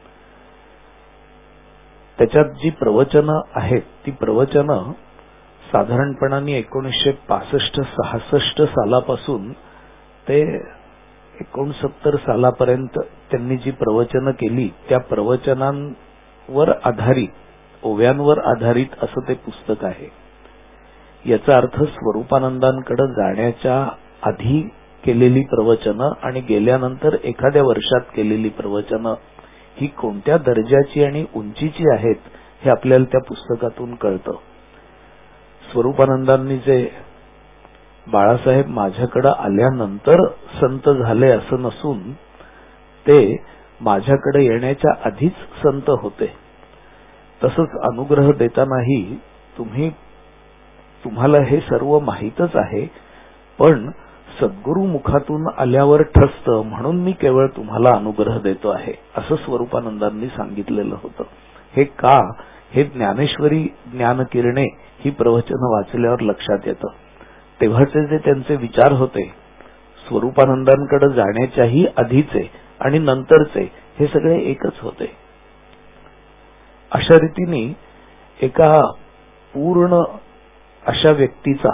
त्याच्यात जी प्रवचनं आहेत ती प्रवचनं साधारणपणाने एकोणीसशे पासष्ट सहासष्ट सालापासून ते एकोणसत्तर सालापर्यंत त्यांनी जी प्रवचनं केली त्या प्रवचनांवर आधारित, ओव्यांवर आधारित असं ते पुस्तक आहे. याचा अर्थ स्वरूपानंदांकडे जाण्याच्या आधी केलेली प्रवचनं आणि गेल्यानंतर एखाद्या वर्षात केलेली प्रवचनं ही कोणत्या दर्जाची आणि उंचीची आहेत हे आपल्याला त्या पुस्तकातून कळतं. स्वरूपानंदांनी जे बाळासाहेब माझ्याकडे आल्यानंतर संत झाले असं नसून ते माझ्याकडे येण्याच्या आधीच संत होते. तसंच अनुग्रह देतानाही तुम्ही तुम्हाला हे सर्व माहीतच आहे, पण सद्गुरु मुखातून आल्यावर ठसतं म्हणून मी केवळ तुम्हाला अनुग्रह देतो आहे असं स्वरूपानंदांनी सांगितलेलं होतं. हे का हे ज्ञानेश्वरी ज्ञानकिरणे ही प्रवचनं वाचल्यावर लक्षात येतं. तेव्हाचे जे त्यांचे विचार होते स्वरूपानंदांकडे जाण्याच्याही आधीचे आणि नंतरचे हे सगळे एकच होते. अशा रीतीने एका पूर्ण अशा व्यक्तीचा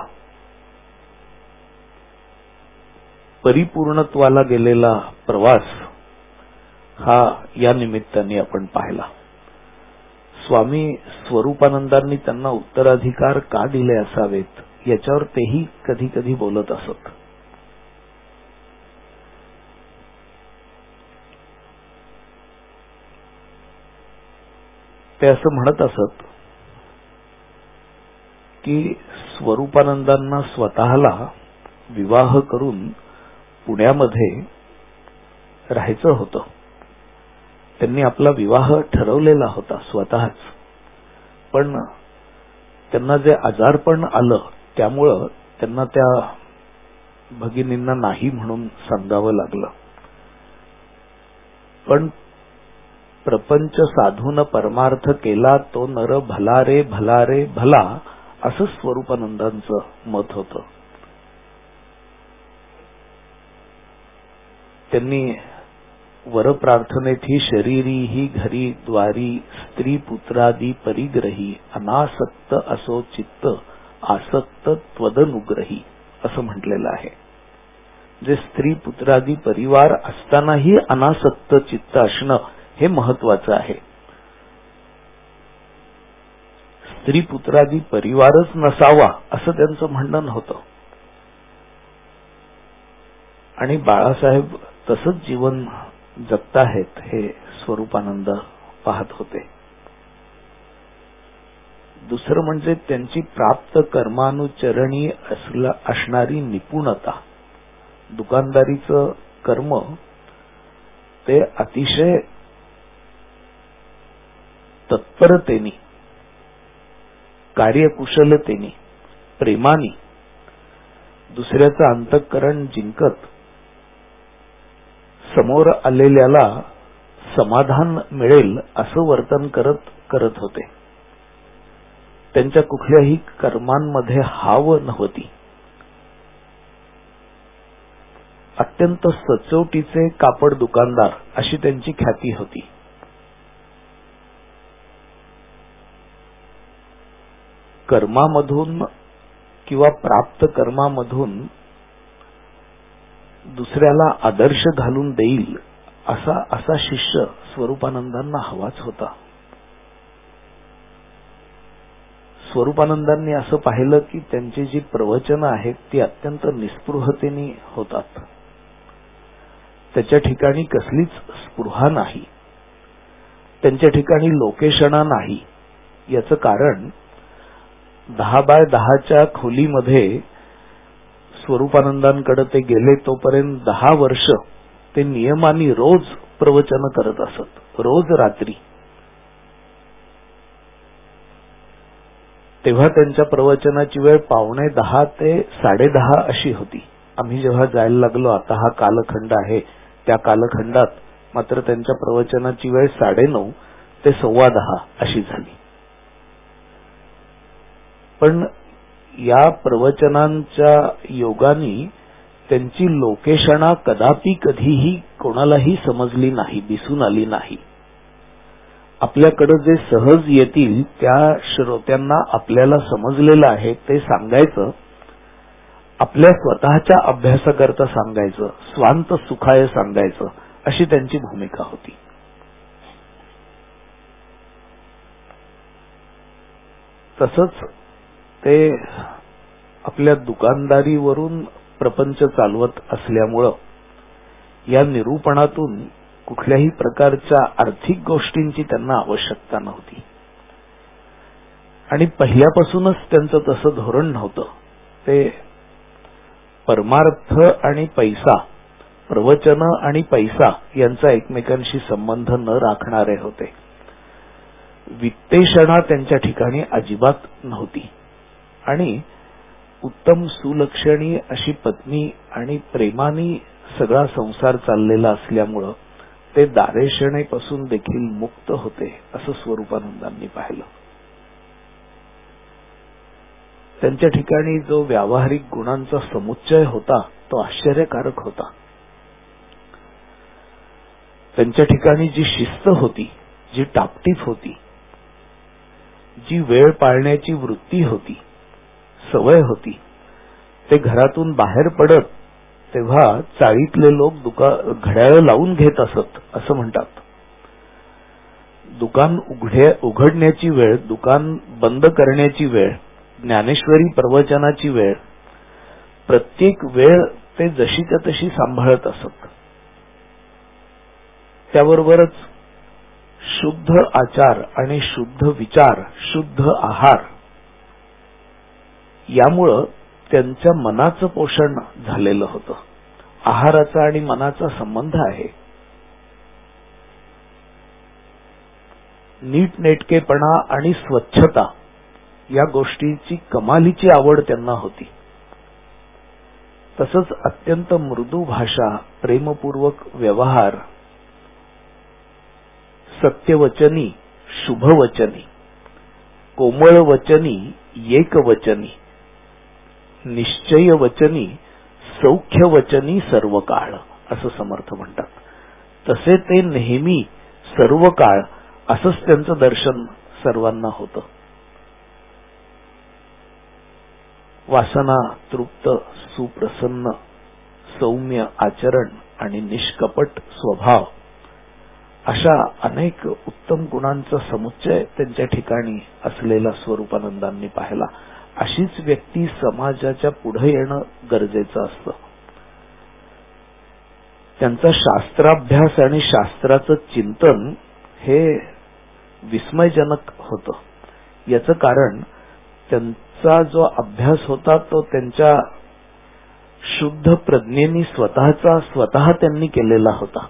परिपूर्णत्वाला गेलेला प्रवास हा या निमित्ताने आपण पाहिला. स्वामी स्वरूपानंदांनी त्यांना उत्तराधिकार का दिले असावेत याच्यावर तेही कधी कधी बोलत असत. ते असं म्हणत असत की स्वरूपानंदांना स्वतःला विवाह करून पुण्यामध्ये राहायचं होतं. त्यांनी आपला विवाह ठरवलेला होता स्वतःच, पण त्यांना जे आजारपण आलं त्यामुळं त्यांना त्या भगिनींना नाही म्हणून सांगावं लागलं. पण प्रपंच साधून परमार्थ केला तो नर भला रे भला रे भला असं स्वरूपानंदांचं मत होतं. त्यांनी वरप्रार्थनेत ही शरीरी ही घरी द्वारी स्त्री पुत्रादी परिग्रही अनासक्त असो चित्त आसक्त त्वदनुग्रही असं म्हटलेलं आहे. जे स्त्री पुत्रादी परिवार असतानाही अनासक्त चित्त असणं हे महत्वाचं आहे. स्त्री पुत्रादी परिवारच नसावा असं त्यांचं म्हणणं होतं. आणि बाळासाहेब तसंच जीवन जगताहेत हे स्वरूपानंद पाहत होते. दुसरं म्हणजे त्यांची प्राप्त कर्मानुचरणी असणारी निपुणता. दुकानदारीचं कर्म ते अतिशय तत्परतेने, कार्यकुशलतेने, प्रेमाने दुसऱ्याचं अंतःकरण जिंकत समोर आलेल्याला समाधान मिळेल असं वर्तन करत करत होते. त्यांच्या कुठल्याही कर्मांमध्ये हाव नव्हती. अत्यंत सचोटीचे कापड दुकानदार अशी त्यांची ख्याती होती. कर्मामधून किंवा प्राप्त कर्मामधून दुसऱ्याला आदर्श घालून देईल असा असा शिष्य स्वरूपानंदांना हवाच होता. स्वरूपानंदांनी असं पाहिलं की त्यांची जी प्रवचनं आहेत ती अत्यंत निस्पृहतेने होतात. त्याच्या ठिकाणी कसलीच स्पृहा नाही. त्यांच्या ठिकाणी लोकेशना नाही. याचं कारण दहा बाय दहाच्या खोलीमध्ये स्वरूपानंदांकडे ते गेले तोपर्यंत दहा वर्ष ते नियमाने रोज प्रवचन करत असत, रोज रात्री. तेव्हा त्यांच्या प्रवचनाची वेळ पावणे दहा ते साडे दहा अशी होती. आम्ही जेव्हा जायला लागलो, आता हा कालखंड आहे, त्या कालखंडात मात्र त्यांच्या प्रवचनाची वेळ साडे नऊ ते सव्वा दहा अशी झाली. पण या प्रवचनांच्या योगानी त्यांची लोकेशना कदापि कधीही कोणालाही समजली नाही, दिसून आली नाही. आपल्याकडे जे सहज येतील त्या श्रोत्यांना आपल्याला समजलेलं आहे ते सांगायचं, आपल्या स्वतःच्या अभ्यासाकरता सांगायचं, स्वांत सुखाय सांगायचं, अशी त्यांची भूमिका होती. तसंच ते आपल्या दुकानदारीवरून प्रपंच चालवत असल्यामुळं या निरूपणातून कुठल्याही प्रकारच्या आर्थिक गोष्टींची त्यांना आवश्यकता नव्हती. आणि पहिल्यापासूनच त्यांचं तसं धोरण नव्हतं. ते परमार्थ आणि पैसा, प्रवचन आणि पैसा यांचा एकमेकांशी संबंध न राखणारे होते. वित्तेषणा त्यांच्या ठिकाणी अजिबात नव्हती. आणि उत्तम सुलक्षणी अशी पत्नी आणि प्रेमाने सगळा संसार चाललेला असल्यामुळं ते दारेशणेपासून देखील मुक्त होते, असं स्वरूपानंदांनी पाहिलं. त्यांच्या ठिकाणी जो व्यावहारिक गुणांचा समुच्चय होता तो आश्चर्यकारक होता. त्यांच्या ठिकाणी जी शिस्त होती, जी टापटीप होती, जी वेळ पाळण्याची वृत्ती होती, सवय होती, ते घरातून बाहेर पडत तेव्हा चाळीतले लोक दुका घड्याळ लावून घेत असत असं म्हणतात. दुकान उघडे उघडण्याची वेळ, दुकान बंद करण्याची वेळ, ज्ञानेश्वरी प्रवचनाची वेळ, प्रत्येक वेळ ते जशीच्या तशी सांभाळत असत. त्याबरोबरच शुद्ध आचार आणि शुद्ध विचार, शुद्ध आहार यामुळं त्यांच्या मनाचं पोषण झालेलं होतं. आहाराचा आणि मनाचा संबंध आहे. नीटनेटकेपणा आणि स्वच्छता या गोष्टीची कमालीची आवड त्यांना होती. तसंच अत्यंत मृदू भाषा, प्रेमपूर्वक व्यवहार, सत्यवचनी, शुभवचनी, कोमळ वचनी, एकवचनी, निश्चय वचनी, सौख्य वचनी सर्व काळ असं समर्थ म्हणतात. तसे ते नेहमी सर्व काळ असंच त्यांचं दर्शन सर्वांना होतं. वासना तृप्त, सुप्रसन्न, सौम्य आचरण आणि निष्कपट स्वभाव अशा अनेक उत्तम गुणांचा समुच्चय त्यांच्या ठिकाणी असलेला स्वरूपानंदांनी पाहिला. अशीच व्यक्ती समाजाच्या पुढे येणं गरजेचं असतं. त्यांचा शास्त्राभ्यास आणि शास्त्राचं चिंतन हे विस्मयजनक होतं. याचं कारण त्यांचा जो अभ्यास होता तो त्यांच्या शुद्ध प्रज्ञेनी स्वतःचा स्वतः त्यांनी केलेला होता.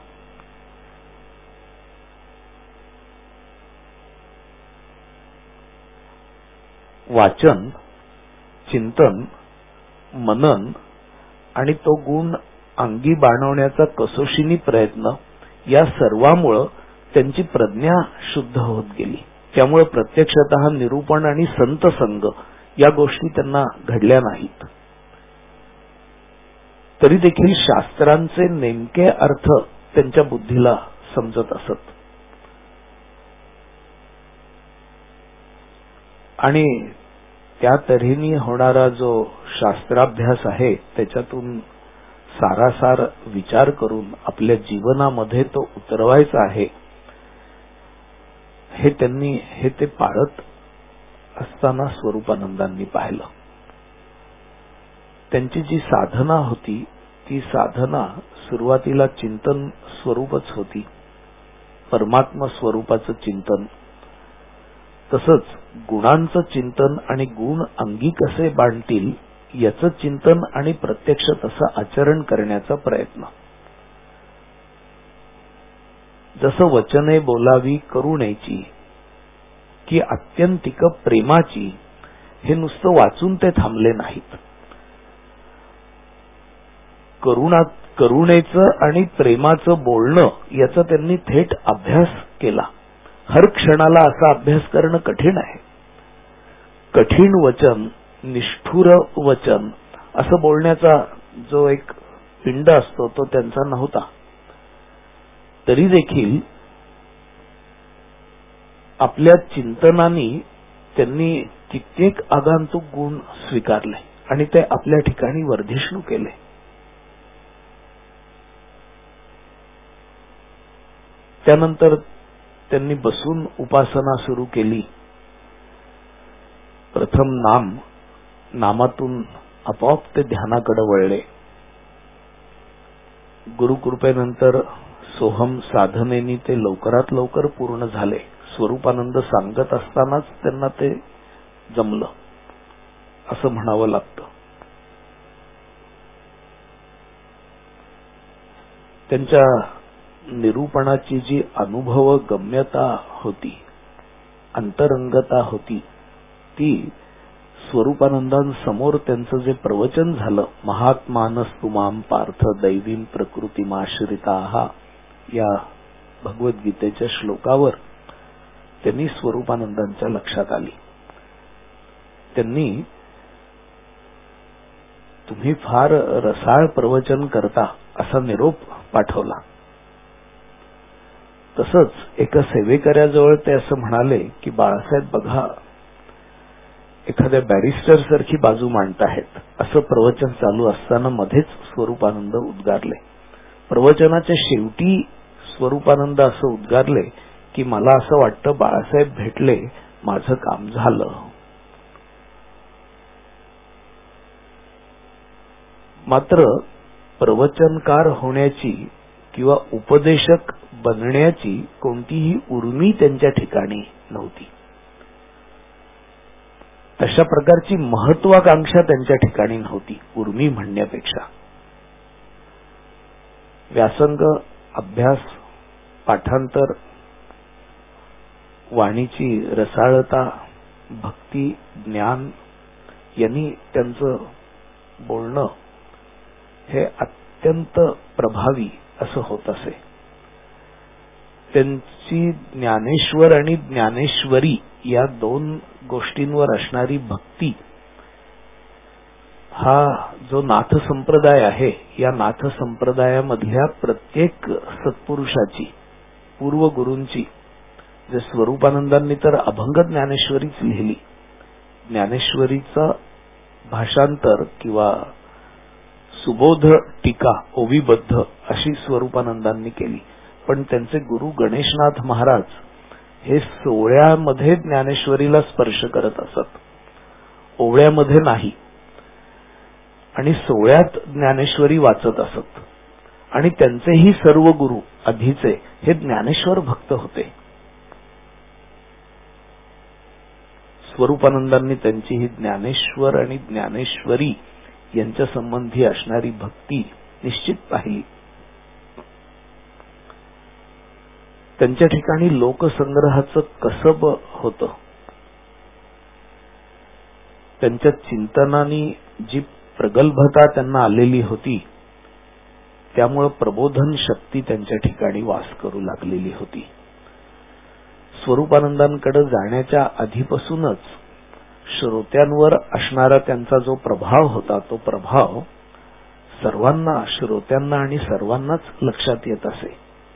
वाचन, चिंतन, मनन आणि तो गुण अंगी बाणवण्याचा कसोशीनी प्रयत्न या सर्वामुळे त्यांची प्रज्ञा शुद्ध होत गेली. त्यामुळे प्रत्यक्षतः निरूपण आणि संत संग या गोष्टी त्यांना घडल्या नाहीत. तरी देखील शास्त्रांचे नेमके अर्थ त्यांच्या बुद्धीला समजत असत. आणि त्या तऱ्हेने होणारा जो शास्त्राभ्यास आहे त्याच्यातून सारासार विचार करून आपल्या जीवनामध्ये तो उतरवायचा आहे हे त्यांनी हे ते पाळत असताना स्वरूपानंदांनी पाहिलं. त्यांची जी साधना होती ती साधना सुरुवातीला चिंतन स्वरूपच होती. परमात्मा स्वरूपाचं चिंतन, तसंच गुणांचं चिंतन आणि गुण अंगी कसे बांधतील याचं चिंतन आणि प्रत्यक्ष तसं आचरण करण्याचा प्रयत्न. जसं वचने बोलावी करुणेची की आत्यंतिक प्रेमाची, हे नुसतं वाचून ते थांबले नाहीत. करुणा करुणेचं आणि प्रेमाचं बोलणं याचा त्यांनी थेट अभ्यास केला. हर क्षणाला असा अभ्यास करणं कठीण आहे. कठीण वचन, निष्ठुर वचन असं बोलण्याचा जो एक पिंड असतो तो त्यांचा नव्हता. तरी देखील आपल्या चिंतनाने त्यांनी कित्येक आगंतुक गुण स्वीकारले आणि ते आपल्या ठिकाणी वर्धिष्णू केले. त्यानंतर त्यांनी बसून उपासना सुरू केली. प्रथम नाम, नामातून आपोआप ते ध्यानाकडे वळले. गुरुकृपेनंतर सोहम साधनेनी ते लवकरात लवकर पूर्ण झाले. स्वरूपानंद सांगत असतानाच त्यांना ते जमलं असं म्हणावं लागतं. त्यांच्या निरूपणाची जी अनुभव गम्यता होती, अंतरंगता होती, ती स्वरूपानंदांसमोर त्यांचं जे प्रवचन झालं, महात्मानस्तुमाम पार्थ दैवीम प्रकृतीमाश्रिताः, या भगवद्गीतेच्या श्लोकावर त्यांनी स्वरूपानंदांच्या लक्षात आली. त्यांनी तुम्ही फार रसाळ प्रवचन करता असा निरोप पाठवला. तसंच एका सेवेकऱ्याजवळ ते असं म्हणाले की बाळासाहेब बघा, एखाद्या बॅरिस्टर सारखी बाजू मांडताहेत. असं प्रवचन चालू असताना मध्येच स्वरूपानंद उद्गारले. प्रवचनाच्या शेवटी स्वरूपानंद असं उद्गारले की मला असं वाटतं बाळासाहेब भेटले, माझं काम झालं. मात्र प्रवचनकार होण्याची किंवा उपदेशक बनण्याची कोणतीही उर्मी त्यांच्या ठिकाणी नव्हती. तशा प्रकारची महत्वाकांक्षा त्यांच्या ठिकाणी नव्हती. उर्मी म्हणण्यापेक्षा व्यासंग, अभ्यास, पाठांतर, वाणीची रसाळता, भक्ती, ज्ञान यांनी त्यांचं बोलणं हे अत्यंत प्रभावी असं होत असे. त्यांची ज्ञानेश्वर आणि ज्ञानेश्वरी या दोन गोष्टींवर असणारी भक्ती, हा जो नाथ संप्रदाय आहे, या नाथ संप्रदायामधल्या प्रत्येक सत्पुरुषाची, पूर्व गुरूंची, जे स्वरूपानंदांनी तर अभंग ज्ञानेश्वरीच लिहिली. ज्ञानेश्वरीचं भाषांतर किंवा सुबोध टीका ओवीबद्ध अशी स्वरूपानंदांनी केली. पण त्यांचे गुरु गणेशनाथ महाराज हे सोहळ्यामध्ये ज्ञानेश्वरीला स्पर्श करत असत, ओवळ्यामध्ये नाही. आणि सोहळ्यात ज्ञानेश्वरी वाचत असत. आणि त्यांचेही सर्व गुरु आधीचे हे ज्ञानेश्वर भक्त होते. स्वरूपानंदांनी त्यांची ही ज्ञानेश्वर आणि ज्ञानेश्वरी यांच्या संबंधी असणारी भक्ती निश्चित पाहिली. त्यांच्या ठिकाणी लोकसंग्रहाचं कसब होतं. त्यांच्या चिंतनानी जी प्रगल्भता त्यांना आलेली होती, त्यामुळे प्रबोधन शक्ती त्यांच्या ठिकाणी वास करू लागलेली होती. स्वरूपानंदांकडे जाण्याच्या आधीपासूनच श्रोत्यांवर असणारा त्यांचा जो प्रभाव होता, तो प्रभाव सर्वांना, श्रोत्यांना आणि सर्वांनाच लक्षात येत असे.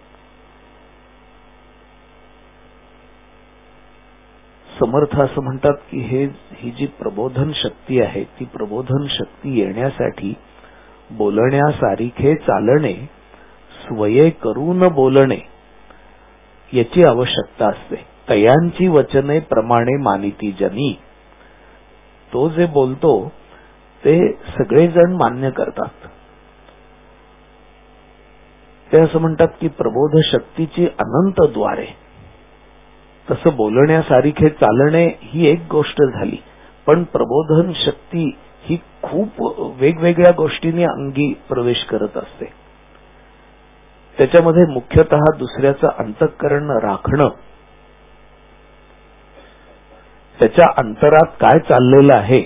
समर्थ असं म्हणतात की हे ही जी प्रबोधन शक्ती आहे, ती प्रबोधन शक्ती येण्यासाठी बोलण्यासारिखे चालणे, स्वये करून बोलणे याची आवश्यकता असते. तयांची वचने प्रमाणे मानिती जनी. तो जे बोलतो ते सगळेजण मान्य करतात. ते असं म्हणतात की प्रबोध शक्तीची अनंत द्वारे. तसं बोलण्यासारखे चालणे ही एक गोष्ट झाली, पण प्रबोधन शक्ती ही खूप वेगवेगळ्या गोष्टींनी अंगी प्रवेश करत असते. त्याच्यामध्ये मुख्यतः दुसऱ्याचं अंतःकरण राखणं, त्याच्या अंतरात काय चाललेलं आहे,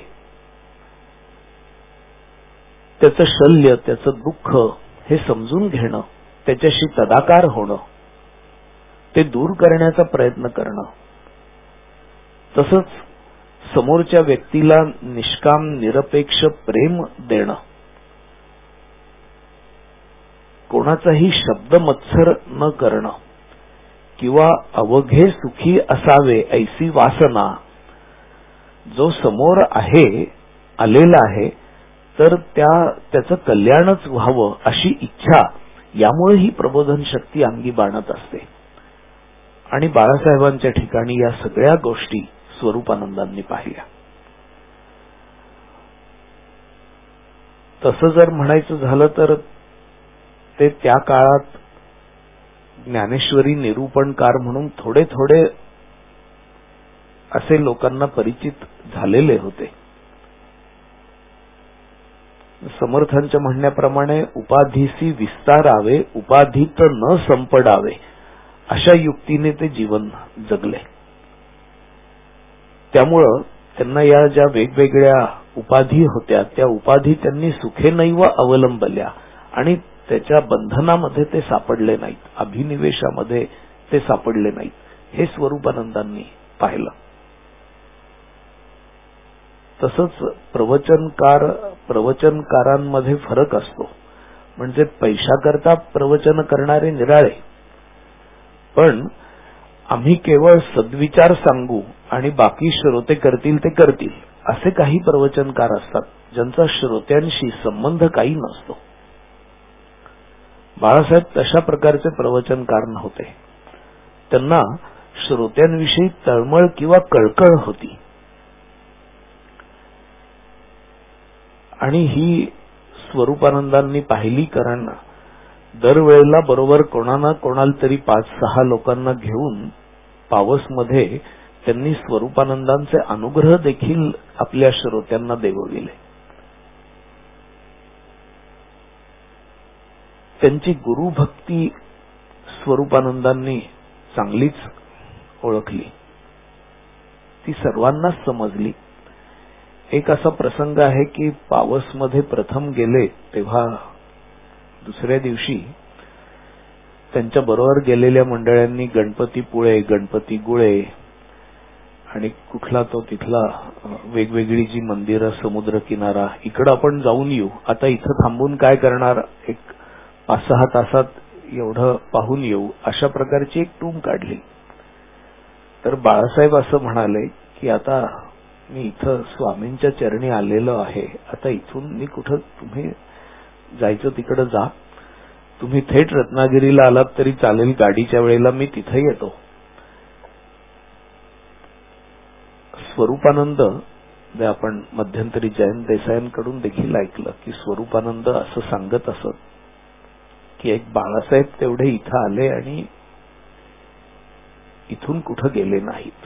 त्याचं शल्य, त्याचं दुःख हे समजून घेणं, त्याच्याशी तदाकार होणं, ते दूर करण्याचा प्रयत्न करणं, तसंच समोरच्या व्यक्तीला निष्काम निरपेक्ष प्रेम देणं, कोणाचाही शब्द मत्सर न करणं किंवा अवघे सुखी असावे ऐसी वासना, जो समोर आहे आलेला आहे तर त्या त्याचं कल्याणच व्हावं अशी इच्छा, यामुळे ही प्रबोधन शक्ती अंगी बाणत असते. आणि बाळासाहेबांच्या ठिकाणी या सगळ्या गोष्टी स्वरूपानंदांनी पाहिल्या. तसं जर म्हणायचं झालं तर ते त्या काळात ज्ञानेश्वरी निरूपणकार म्हणून थोडे थोडे असे लोकांना परिचित झालेले होते. समर्थांच्या म्हणण्याप्रमाणे उपाधीसी विस्तारावे, उपाधीत न संपडावे, अशा युक्तीने ते जीवन जगले. त्यामुळं त्यांना या ज्या वेगवेगळ्या उपाधी होत्या त्या उपाधी त्यांनी सुखेनैव अवलंबल्या आणि त्याच्या बंधनामध्ये ते सापडले नाहीत, अभिनिवेशामध्ये ते सापडले नाहीत. हे स्वरूपानंदांनी पाहिलं. तसंच प्रवचनकार प्रवचनकारांमध्ये फरक असतो. म्हणजे पैशाकरता प्रवचन करणारे निराळे, पण आम्ही केवळ सद्विचार सांगू आणि बाकी श्रोते करतील ते करतील असे काही प्रवचनकार असतात, ज्यांचा श्रोत्यांशी संबंध काही नसतो. बाळासाहेब तशा प्रकारचे प्रवचनकार नव्हते. त्यांना श्रोत्यांविषयी तळमळ किंवा कळकळ होती. आणि ही स्वरूपानंदांनी पाहिली, कारण दरवेळेला बरोबर कोणाना कोणाला तरी पाच सहा लोकांना घेऊन पावसमध्ये त्यांनी स्वरूपानंदांचे अनुग्रह देखील आपल्या श्रोत्यांना देवविले. त्यांची गुरुभक्ती स्वरूपानंदांनी चांगलीच ओळखली, ती सर्वांनाच समजली. एक असा प्रसंग आहे की पावसमध्ये प्रथम गेले तेव्हा दुसऱ्या दिवशी त्यांच्या बरोबर गेलेल्या मंडळांनी गणपतीपुळे, गणपती गुळे आणि कुठला तो तिथला वेगवेगळी जी मंदिरं, समुद्र किनारा, इकडं आपण जाऊन येऊ, आता इथं थांबून काय करणार, एक पाच सहा तासात एवढं पाहून येऊ, अशा प्रकारची एक टूम काढली. तर बाळासाहेब असं म्हणाले की आता मी इथं स्वामींच्या चरणी आलेलो आहे, आता इथून मी कुठं, तुम्ही जायचं तिकडं जा, तुम्ही थेट रत्नागिरीला आलात तरी चालेल, गाडीच्या वेळेला मी तिथे येतो. स्वरूपानंद, आपण मध्यंतरी जयंत देसाईंकडून देखील ऐकलं की स्वरूपानंद असं सांगत असत की एक बाळासाहेब तेवढे इथं आले आणि इथून कुठं गेले नाहीत.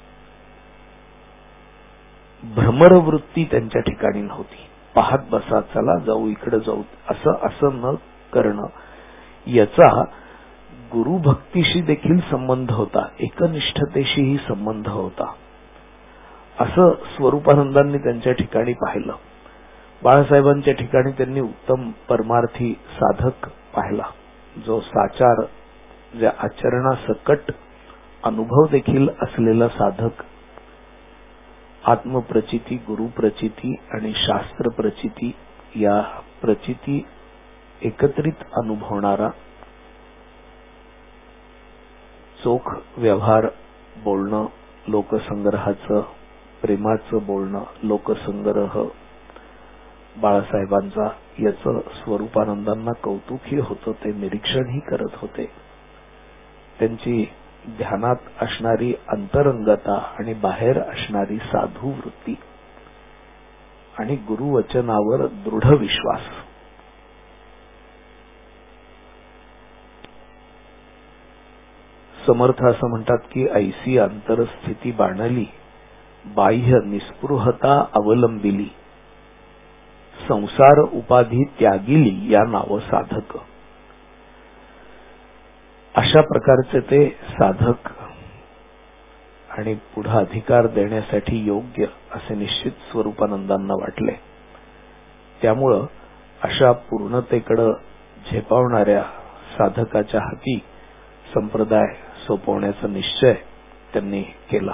भ्रमरवृत्ती त्यांच्या ठिकाणी नव्हती. पाहत बसा, चला जाऊ, इकडे जाऊ, असं असं न करणं, याचा गुरुभक्तीशी देखील संबंध होता, एकनिष्ठतेशीही संबंध होता. असं स्वरूपानंदांनी त्यांच्या ठिकाणी पाहिलं. बाळासाहेबांच्या ठिकाणी त्यांनी उत्तम परमार्थी साधक पाहिला, जो साचार, ज्या आचरणासकट अनुभव देखील असलेला साधक, आत्मप्रचिती, गुरुप्रचिती आणि शास्त्र प्रचिती या प्रचिती एकत्रित अनुभवणारा, चोख व्यवहार बोलणं, लोकसंग्रहाचं, प्रेमाचं बोलणं, लोकसंग्रह बाळासाहेबांचा, याचं स्वरूपानंदांना कौतुकही होतं, ते निरीक्षणही करत होते. त्यांची ध्यानात असणारी अंतरंगता आणि बाहेर असणारी साधू वृत्ती आणि गुरुवचनावर दृढ विश्वास, समर्थ असं म्हणतात की ऐसी अंतरस्थिती बाणली, बाह्य निस्पृहता अवलंबिली, संसार उपाधी त्यागिली या नाव साधक. अशा प्रकारचे ते साधक आणि पुढे अधिकार देण्यासाठी योग्य असे निश्चित स्वरूपानंदांना वाटले. त्यामुळं अशा पूर्णतेकडे झेपावणाऱ्या साधकाच्या हाती संप्रदाय सोपवण्याचा निश्चय त्यांनी केला.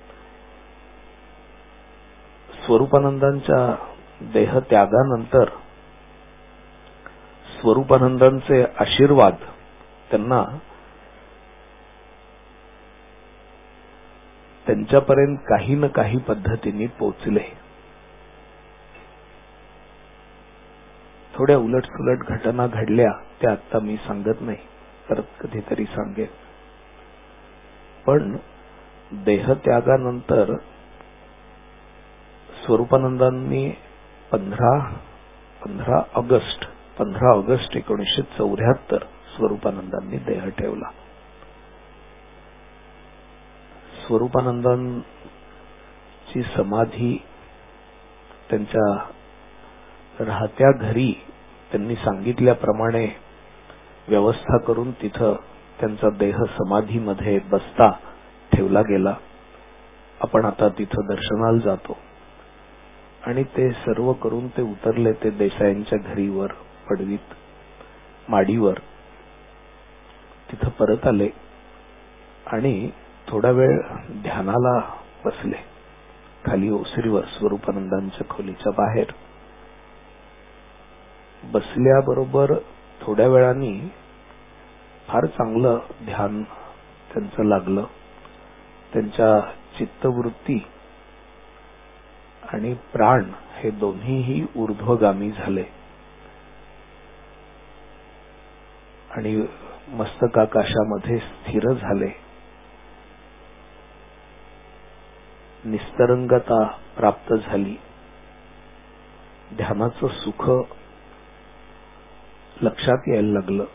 स्वरूपानंदांच्या देहत्यागानंतर स्वरूपानंदांचे आशीर्वाद त्यांना त्यांच्यापर्यंत काही न काही पद्धतीने पोचले. थोड्या उलटसुलट घटना घडल्या, त्या आता मी सांगत नाही, परत कधीतरी सांगेन. पण देहत्यागानंतर स्वरूपानंदांनी पंधरा पंधरा ऑगस्ट पंधरा ऑगस्ट एकोणीसशे चौऱ्याहत्तर स्वरूपानंदांनी देह ठेवला. स्वरूपानंदांची समाधी त्यांच्या राहत्या घरी त्यांनी सांगितल्याप्रमाणे व्यवस्था करून तिथं त्यांचा देह समाधीमध्ये बसता ठेवला गेला. आपण आता तिथं दर्शनाला जातो आणि ते सर्व करून ते उतरले ते देसाईंच्या घरीवर पडवीत माडीवर. तिथं परत आले आणि थोडा वेळ ध्यानाला बसले खाली ओसरीवर स्वरूपानंदांच्या खोलीच्या बाहेर. बसल्याबरोबर थोड्या वेळाने फार चांगलं ध्यान त्यांचं लागलं. त्यांच्या चित्तवृत्ती आणि प्राण हे दोन्हीही ऊर्ध्वगामी झाले आणि मस्तकाकाशामध्ये स्थिर झाले. निस्तरंगता प्राप्त झाली. ध्यानाचं सुख लक्षात यायला लागलं.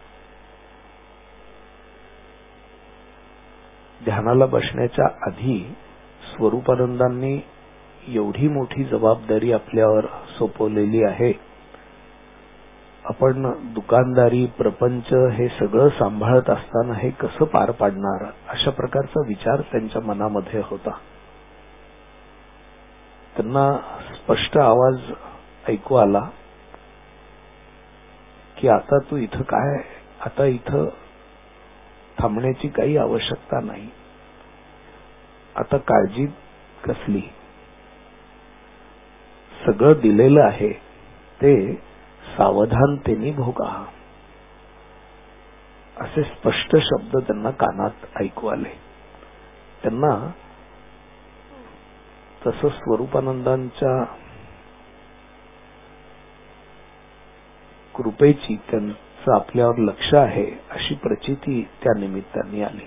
ध्यानाला बसण्याच्या आधी स्वरूपानंदांनी एवढी मोठी जबाबदारी आपल्यावर सोपवलेली आहे. आपण दुकानदारी प्रपंच हे सगळं सांभाळत असताना हे कसं पार पाडणार, अशा प्रकारचा विचार त्यांच्या मनामध्ये होता. त्यांना स्पष्ट आवाज ऐकू आला की आता तू इथं काय, आता इथं थांबण्याची काही आवश्यकता नाही. आता काळजी कसली, सगळं दिलेलं आहे ते सावधानतेने भोगा, असे स्पष्ट शब्द त्यांना कानात ऐकू आले. त्यांना तसं स्वरूपानंदांच्या कृपेची त्यांचं आपल्यावर लक्ष आहे अशी प्रचिती त्या निमित्ताने आली.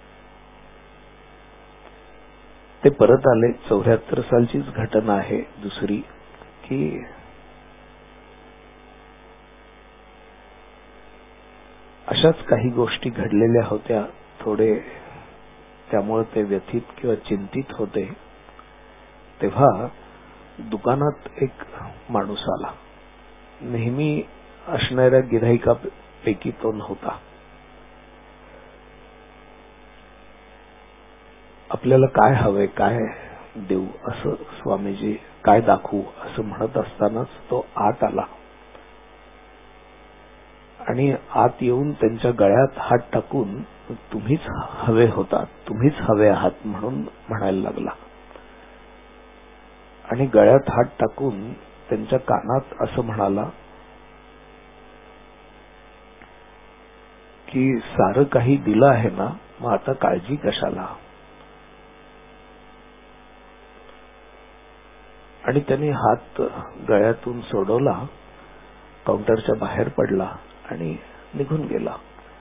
ते परत आले. चौऱ्याहत्तर सालचीच घटना आहे दुसरी, की अशाच काही गोष्टी घडलेल्या होत्या थोडे, त्यामुळे ते व्यथित किंवा चिंतित होते. तेव्हा दुकानात एक माणूस आला. नेहमी असणाऱ्या गिऱ्हाईकापैकी तो नव्हता. आपल्याला काय हवंय, काय देऊ, असं स्वामीजी काय दाखवू असं म्हणत असतानाच तो आत आला आणि आत येऊन त्यांच्या गळ्यात हात टाकून तुम्हीच हवे होतात, तुम्हीच हवे आहात म्हणून म्हणायला लागला. आणि गळ्यात हात टाकून त्यांच्या कानात असं म्हणाला की सारं काही दिलं आहे ना, मग आता काळजी कशाला. आणि त्याने हात गळ्यातून सोडवला, काउंटरच्या बाहेर पडला आणि निघून गेला.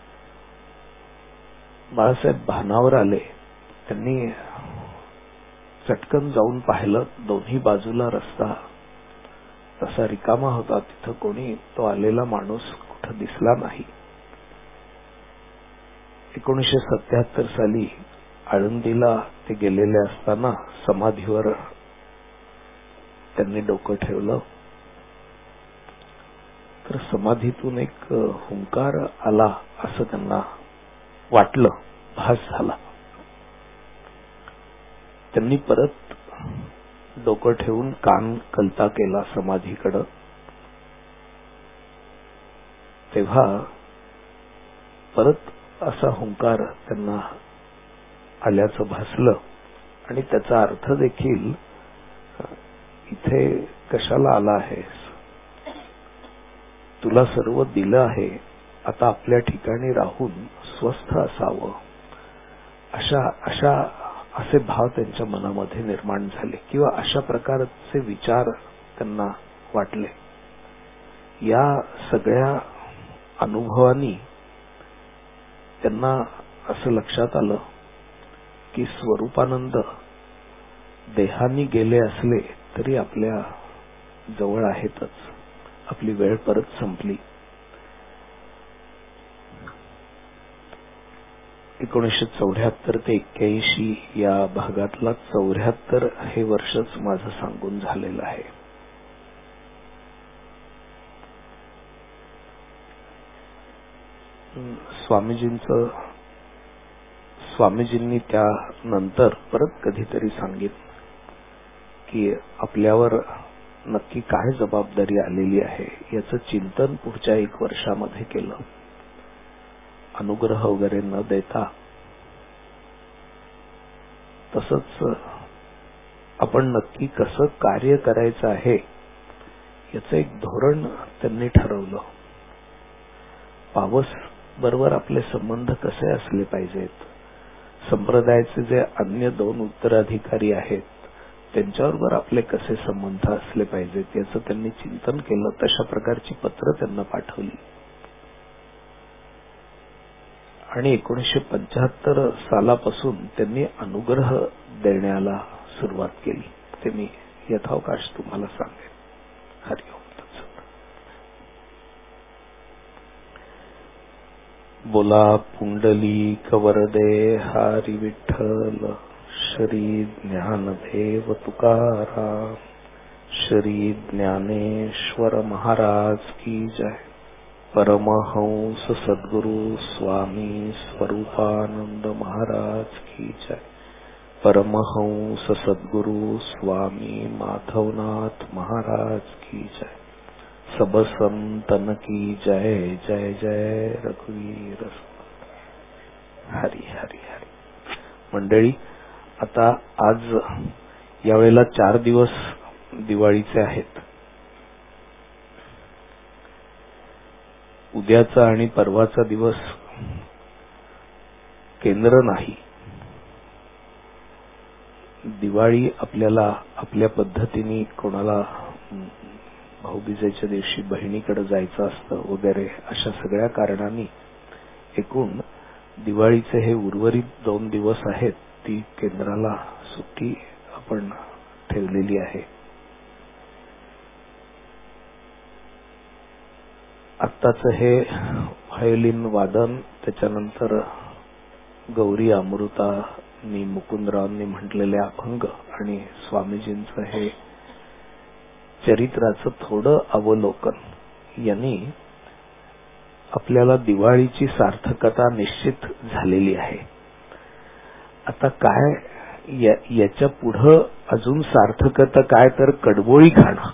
बाळासाहेब भानावर आले. त्यांनी चटकन जाऊन पाहिलं. दोन्ही बाजूला रस्ता तसा रिकामा होता. तिथं कोणी तो आलेला माणूस कुठं दिसला नाही. एकोणीसशे सत्याहत्तर साली आळंदीला ते गेलेले असताना समाधीवर त्यांनी डोकं ठेवलं तर समाधीतून एक हुंकार आला असं त्यांना वाटलं, भास झाला. त्यांनी परत डोकं ठेवून कान कलता केला समाधीकडं. तेव्हा परत असा हुंकार त्यांना आल्याचं भासलं आणि त्याचा अर्थ देखील, इथे कशाला आला आहेस, तुला सर्व दिलं आहे, आता आपल्या ठिकाणी राहून स्वस्थ असावं, अशा अशा असे भाव त्यांच्या मनामध्ये निर्माण झाले किंवा अशा प्रकारचे विचार त्यांना वाटले. या सगळ्या अनुभवांनी त्यांना असं लक्षात आलं की स्वरूपानंद देहानी गेले असले तरी आपल्या जवळ आहेतच. आपली वेळ परत संपली. एकोणीसशे चौऱ्याहत्तर ते एक्क्याऐंशी या भागातला चौऱ्याहत्तर हे वर्षच माझं सांगून झालेलं आहे. स्वामीजींचं स्वामीजींनी त्यानंतर परत कधीतरी सांगितलं की आपल्यावर नक्की काय जबाबदारी आलेली आहे याचं चिंतन पुढच्या एक वर्षामध्ये केलं. अनुग्रह वगैरे न देता तसंच आपण नक्की कसं कार्य करायचं आहे याचं एक धोरण त्यांनी ठरवलं. पावस बरोबर आपले संबंध कसे असले पाहिजेत, संप्रदायाचे जे अन्य दोन उत्तराधिकारी आहेत त्यांच्याबरोबर आपले कसे संबंध असले पाहिजेत याचं त्यांनी चिंतन केलं. तशा प्रकारची पत्र त्यांना पाठवली आणि एकोणीसशे पंच्याहत्तर सालापासून त्यांनी अनुग्रह देण्याला सुरुवात केली. ते मी यथावकाश तुम्हाला सांगेन. हरिओम. बोला पुंडलिक वरदे हरी विठ्ठल, श्री ज्ञानदेव तुकाराम, श्री ज्ञानेश्वर महाराज की जय. परमहंस सद्गुरु स्वामी स्वरूपानंद महाराज की जय. परमहंस सद्गुरु स्वामी माधवनाथ महाराज की जय. सब संतन की जय. जय जय रघुवीर. हरी हरी हरी. मंडळी, आता आज यावेळेला चार दिवस दिवाळीचे आहेत. उद्याचा आणि परवाचा दिवस केंद्र नाही. दिवाळी आपल्याला आपल्या पद्धतीने कोणाला भाऊबीजेच्या दिवशी बहिणीकडे जायचं असतं वगैरे अशा सगळ्या कारणांनी एकूण दिवाळीचे हे उर्वरित दोन दिवस आहेत ती केंद्राला सुट्टी आपण ठेवलेली आहे. आत्ताच हे व्हायोलिन वादन, त्याच्यानंतर गौरी अमृतांनी मुकुंदरावांनी म्हटलेले अभंग आणि स्वामीजींचं हे चरित्राचं थोडं अवलोकन यांनी आपल्याला दिवाळीची सार्थकता निश्चित झालेली आहे. आता काय या, याच्या पुढं अजून सार्थकता काय तर कडबोळी खाणं,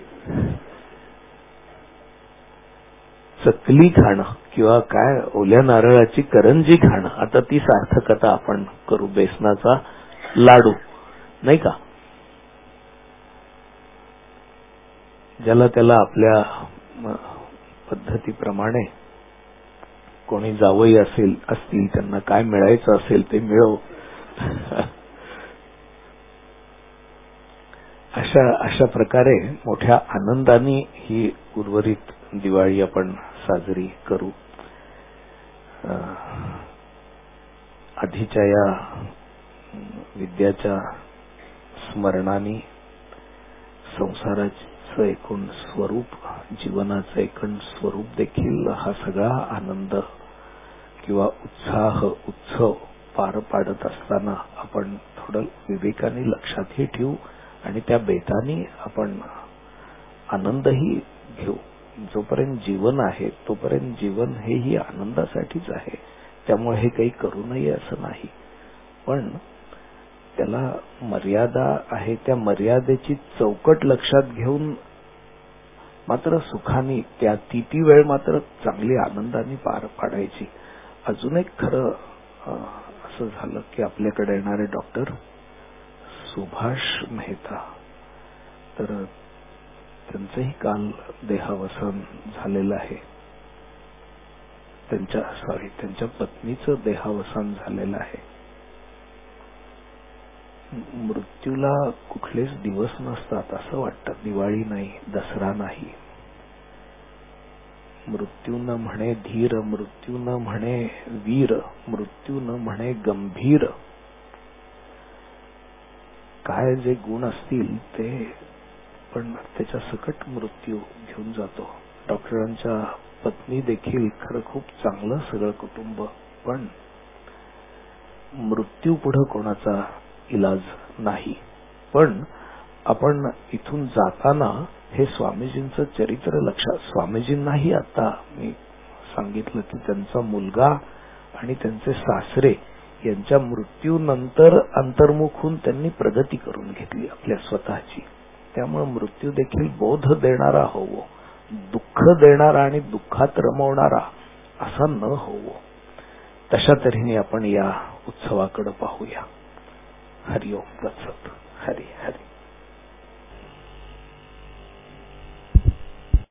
चकली खाणं किंवा काय ओल्या नारळाची करंजी खाणं, आता ती सार्थकता आपण करू. बेसनाचा लाडू नाही का, ज्याला त्याला आपल्या पद्धतीप्रमाणे कोणी जावई असेल असतील त्यांना काय मिळायचं असेल ते मिळव. अशा अशा प्रकारे मोठ्या आनंदाने ही उर्वरित दिवाळी आपण साजरी करू. आधीच्या या विद्याच्या स्मरणाने संसाराचं एकूण स्वरूप, जीवनाचं एकूण स्वरूप देखील हा सगळा आनंद किंवा उत्साह उत्सव पार पाडत असताना आपण थोडं विवेकाने लक्षातही ठेवू आणि त्या बेताने आपण आनंदही घेऊ. जोपर्यंत जीवन आहे तोपर्यंत जीवन हेही आनंदासाठीच आहे. त्यामुळे हे काही करू नये असं नाही, पण त्याला मर्यादा आहे. त्या मर्यादेची चौकट लक्षात घेऊन मात्र सुखाने त्या ती ती वेळ मात्र चांगली आनंदाने पार पाडायची. अजून एक खरं असं झालं की आपल्याकडे येणारे डॉक्टर सुभाष मेहता, तर त्यांचंही काल देहावसान झालेलं आहे. त्यांच्या सॉरी त्यांच्या पत्नीचं देहावसान झालेलं आहे. मृत्यूला कुठलेच दिवस नसतात असं वाटतं. दिवाळी नाही, दसरा नाही. मृत्यू न म्हणे धीर, मृत्यू न म्हणे वीर, मृत्यू न म्हणे गंभीर. काय जे गुण असतील ते पण त्याच्या सकट मृत्यू घेऊन जातो. डॉक्टरांच्या पत्नी देखील खरं खूप चांगलं सगळं कुटुंब, पण मृत्यू पुढे कोणाचा इलाज नाही. पण आपण इथून जाताना हे स्वामीजींचं चरित्र लक्षात, स्वामीजींनाही आता मी सांगितलं की त्यांचा मुलगा आणि त्यांचे सासरे यांच्या मृत्यूनंतर अंतर्मुख होऊन त्यांनी प्रगती करून घेतली आपल्या स्वतःची. त्यामुळे मृत्यू देखील बोध देणारा होवो, दुःख देणारा आणि दुःखात रमवणारा असा न होवो. तशा तऱ्हेने आपण या उत्सवाकडे पाहूया. हरिओम तत्सत. हरी हरी.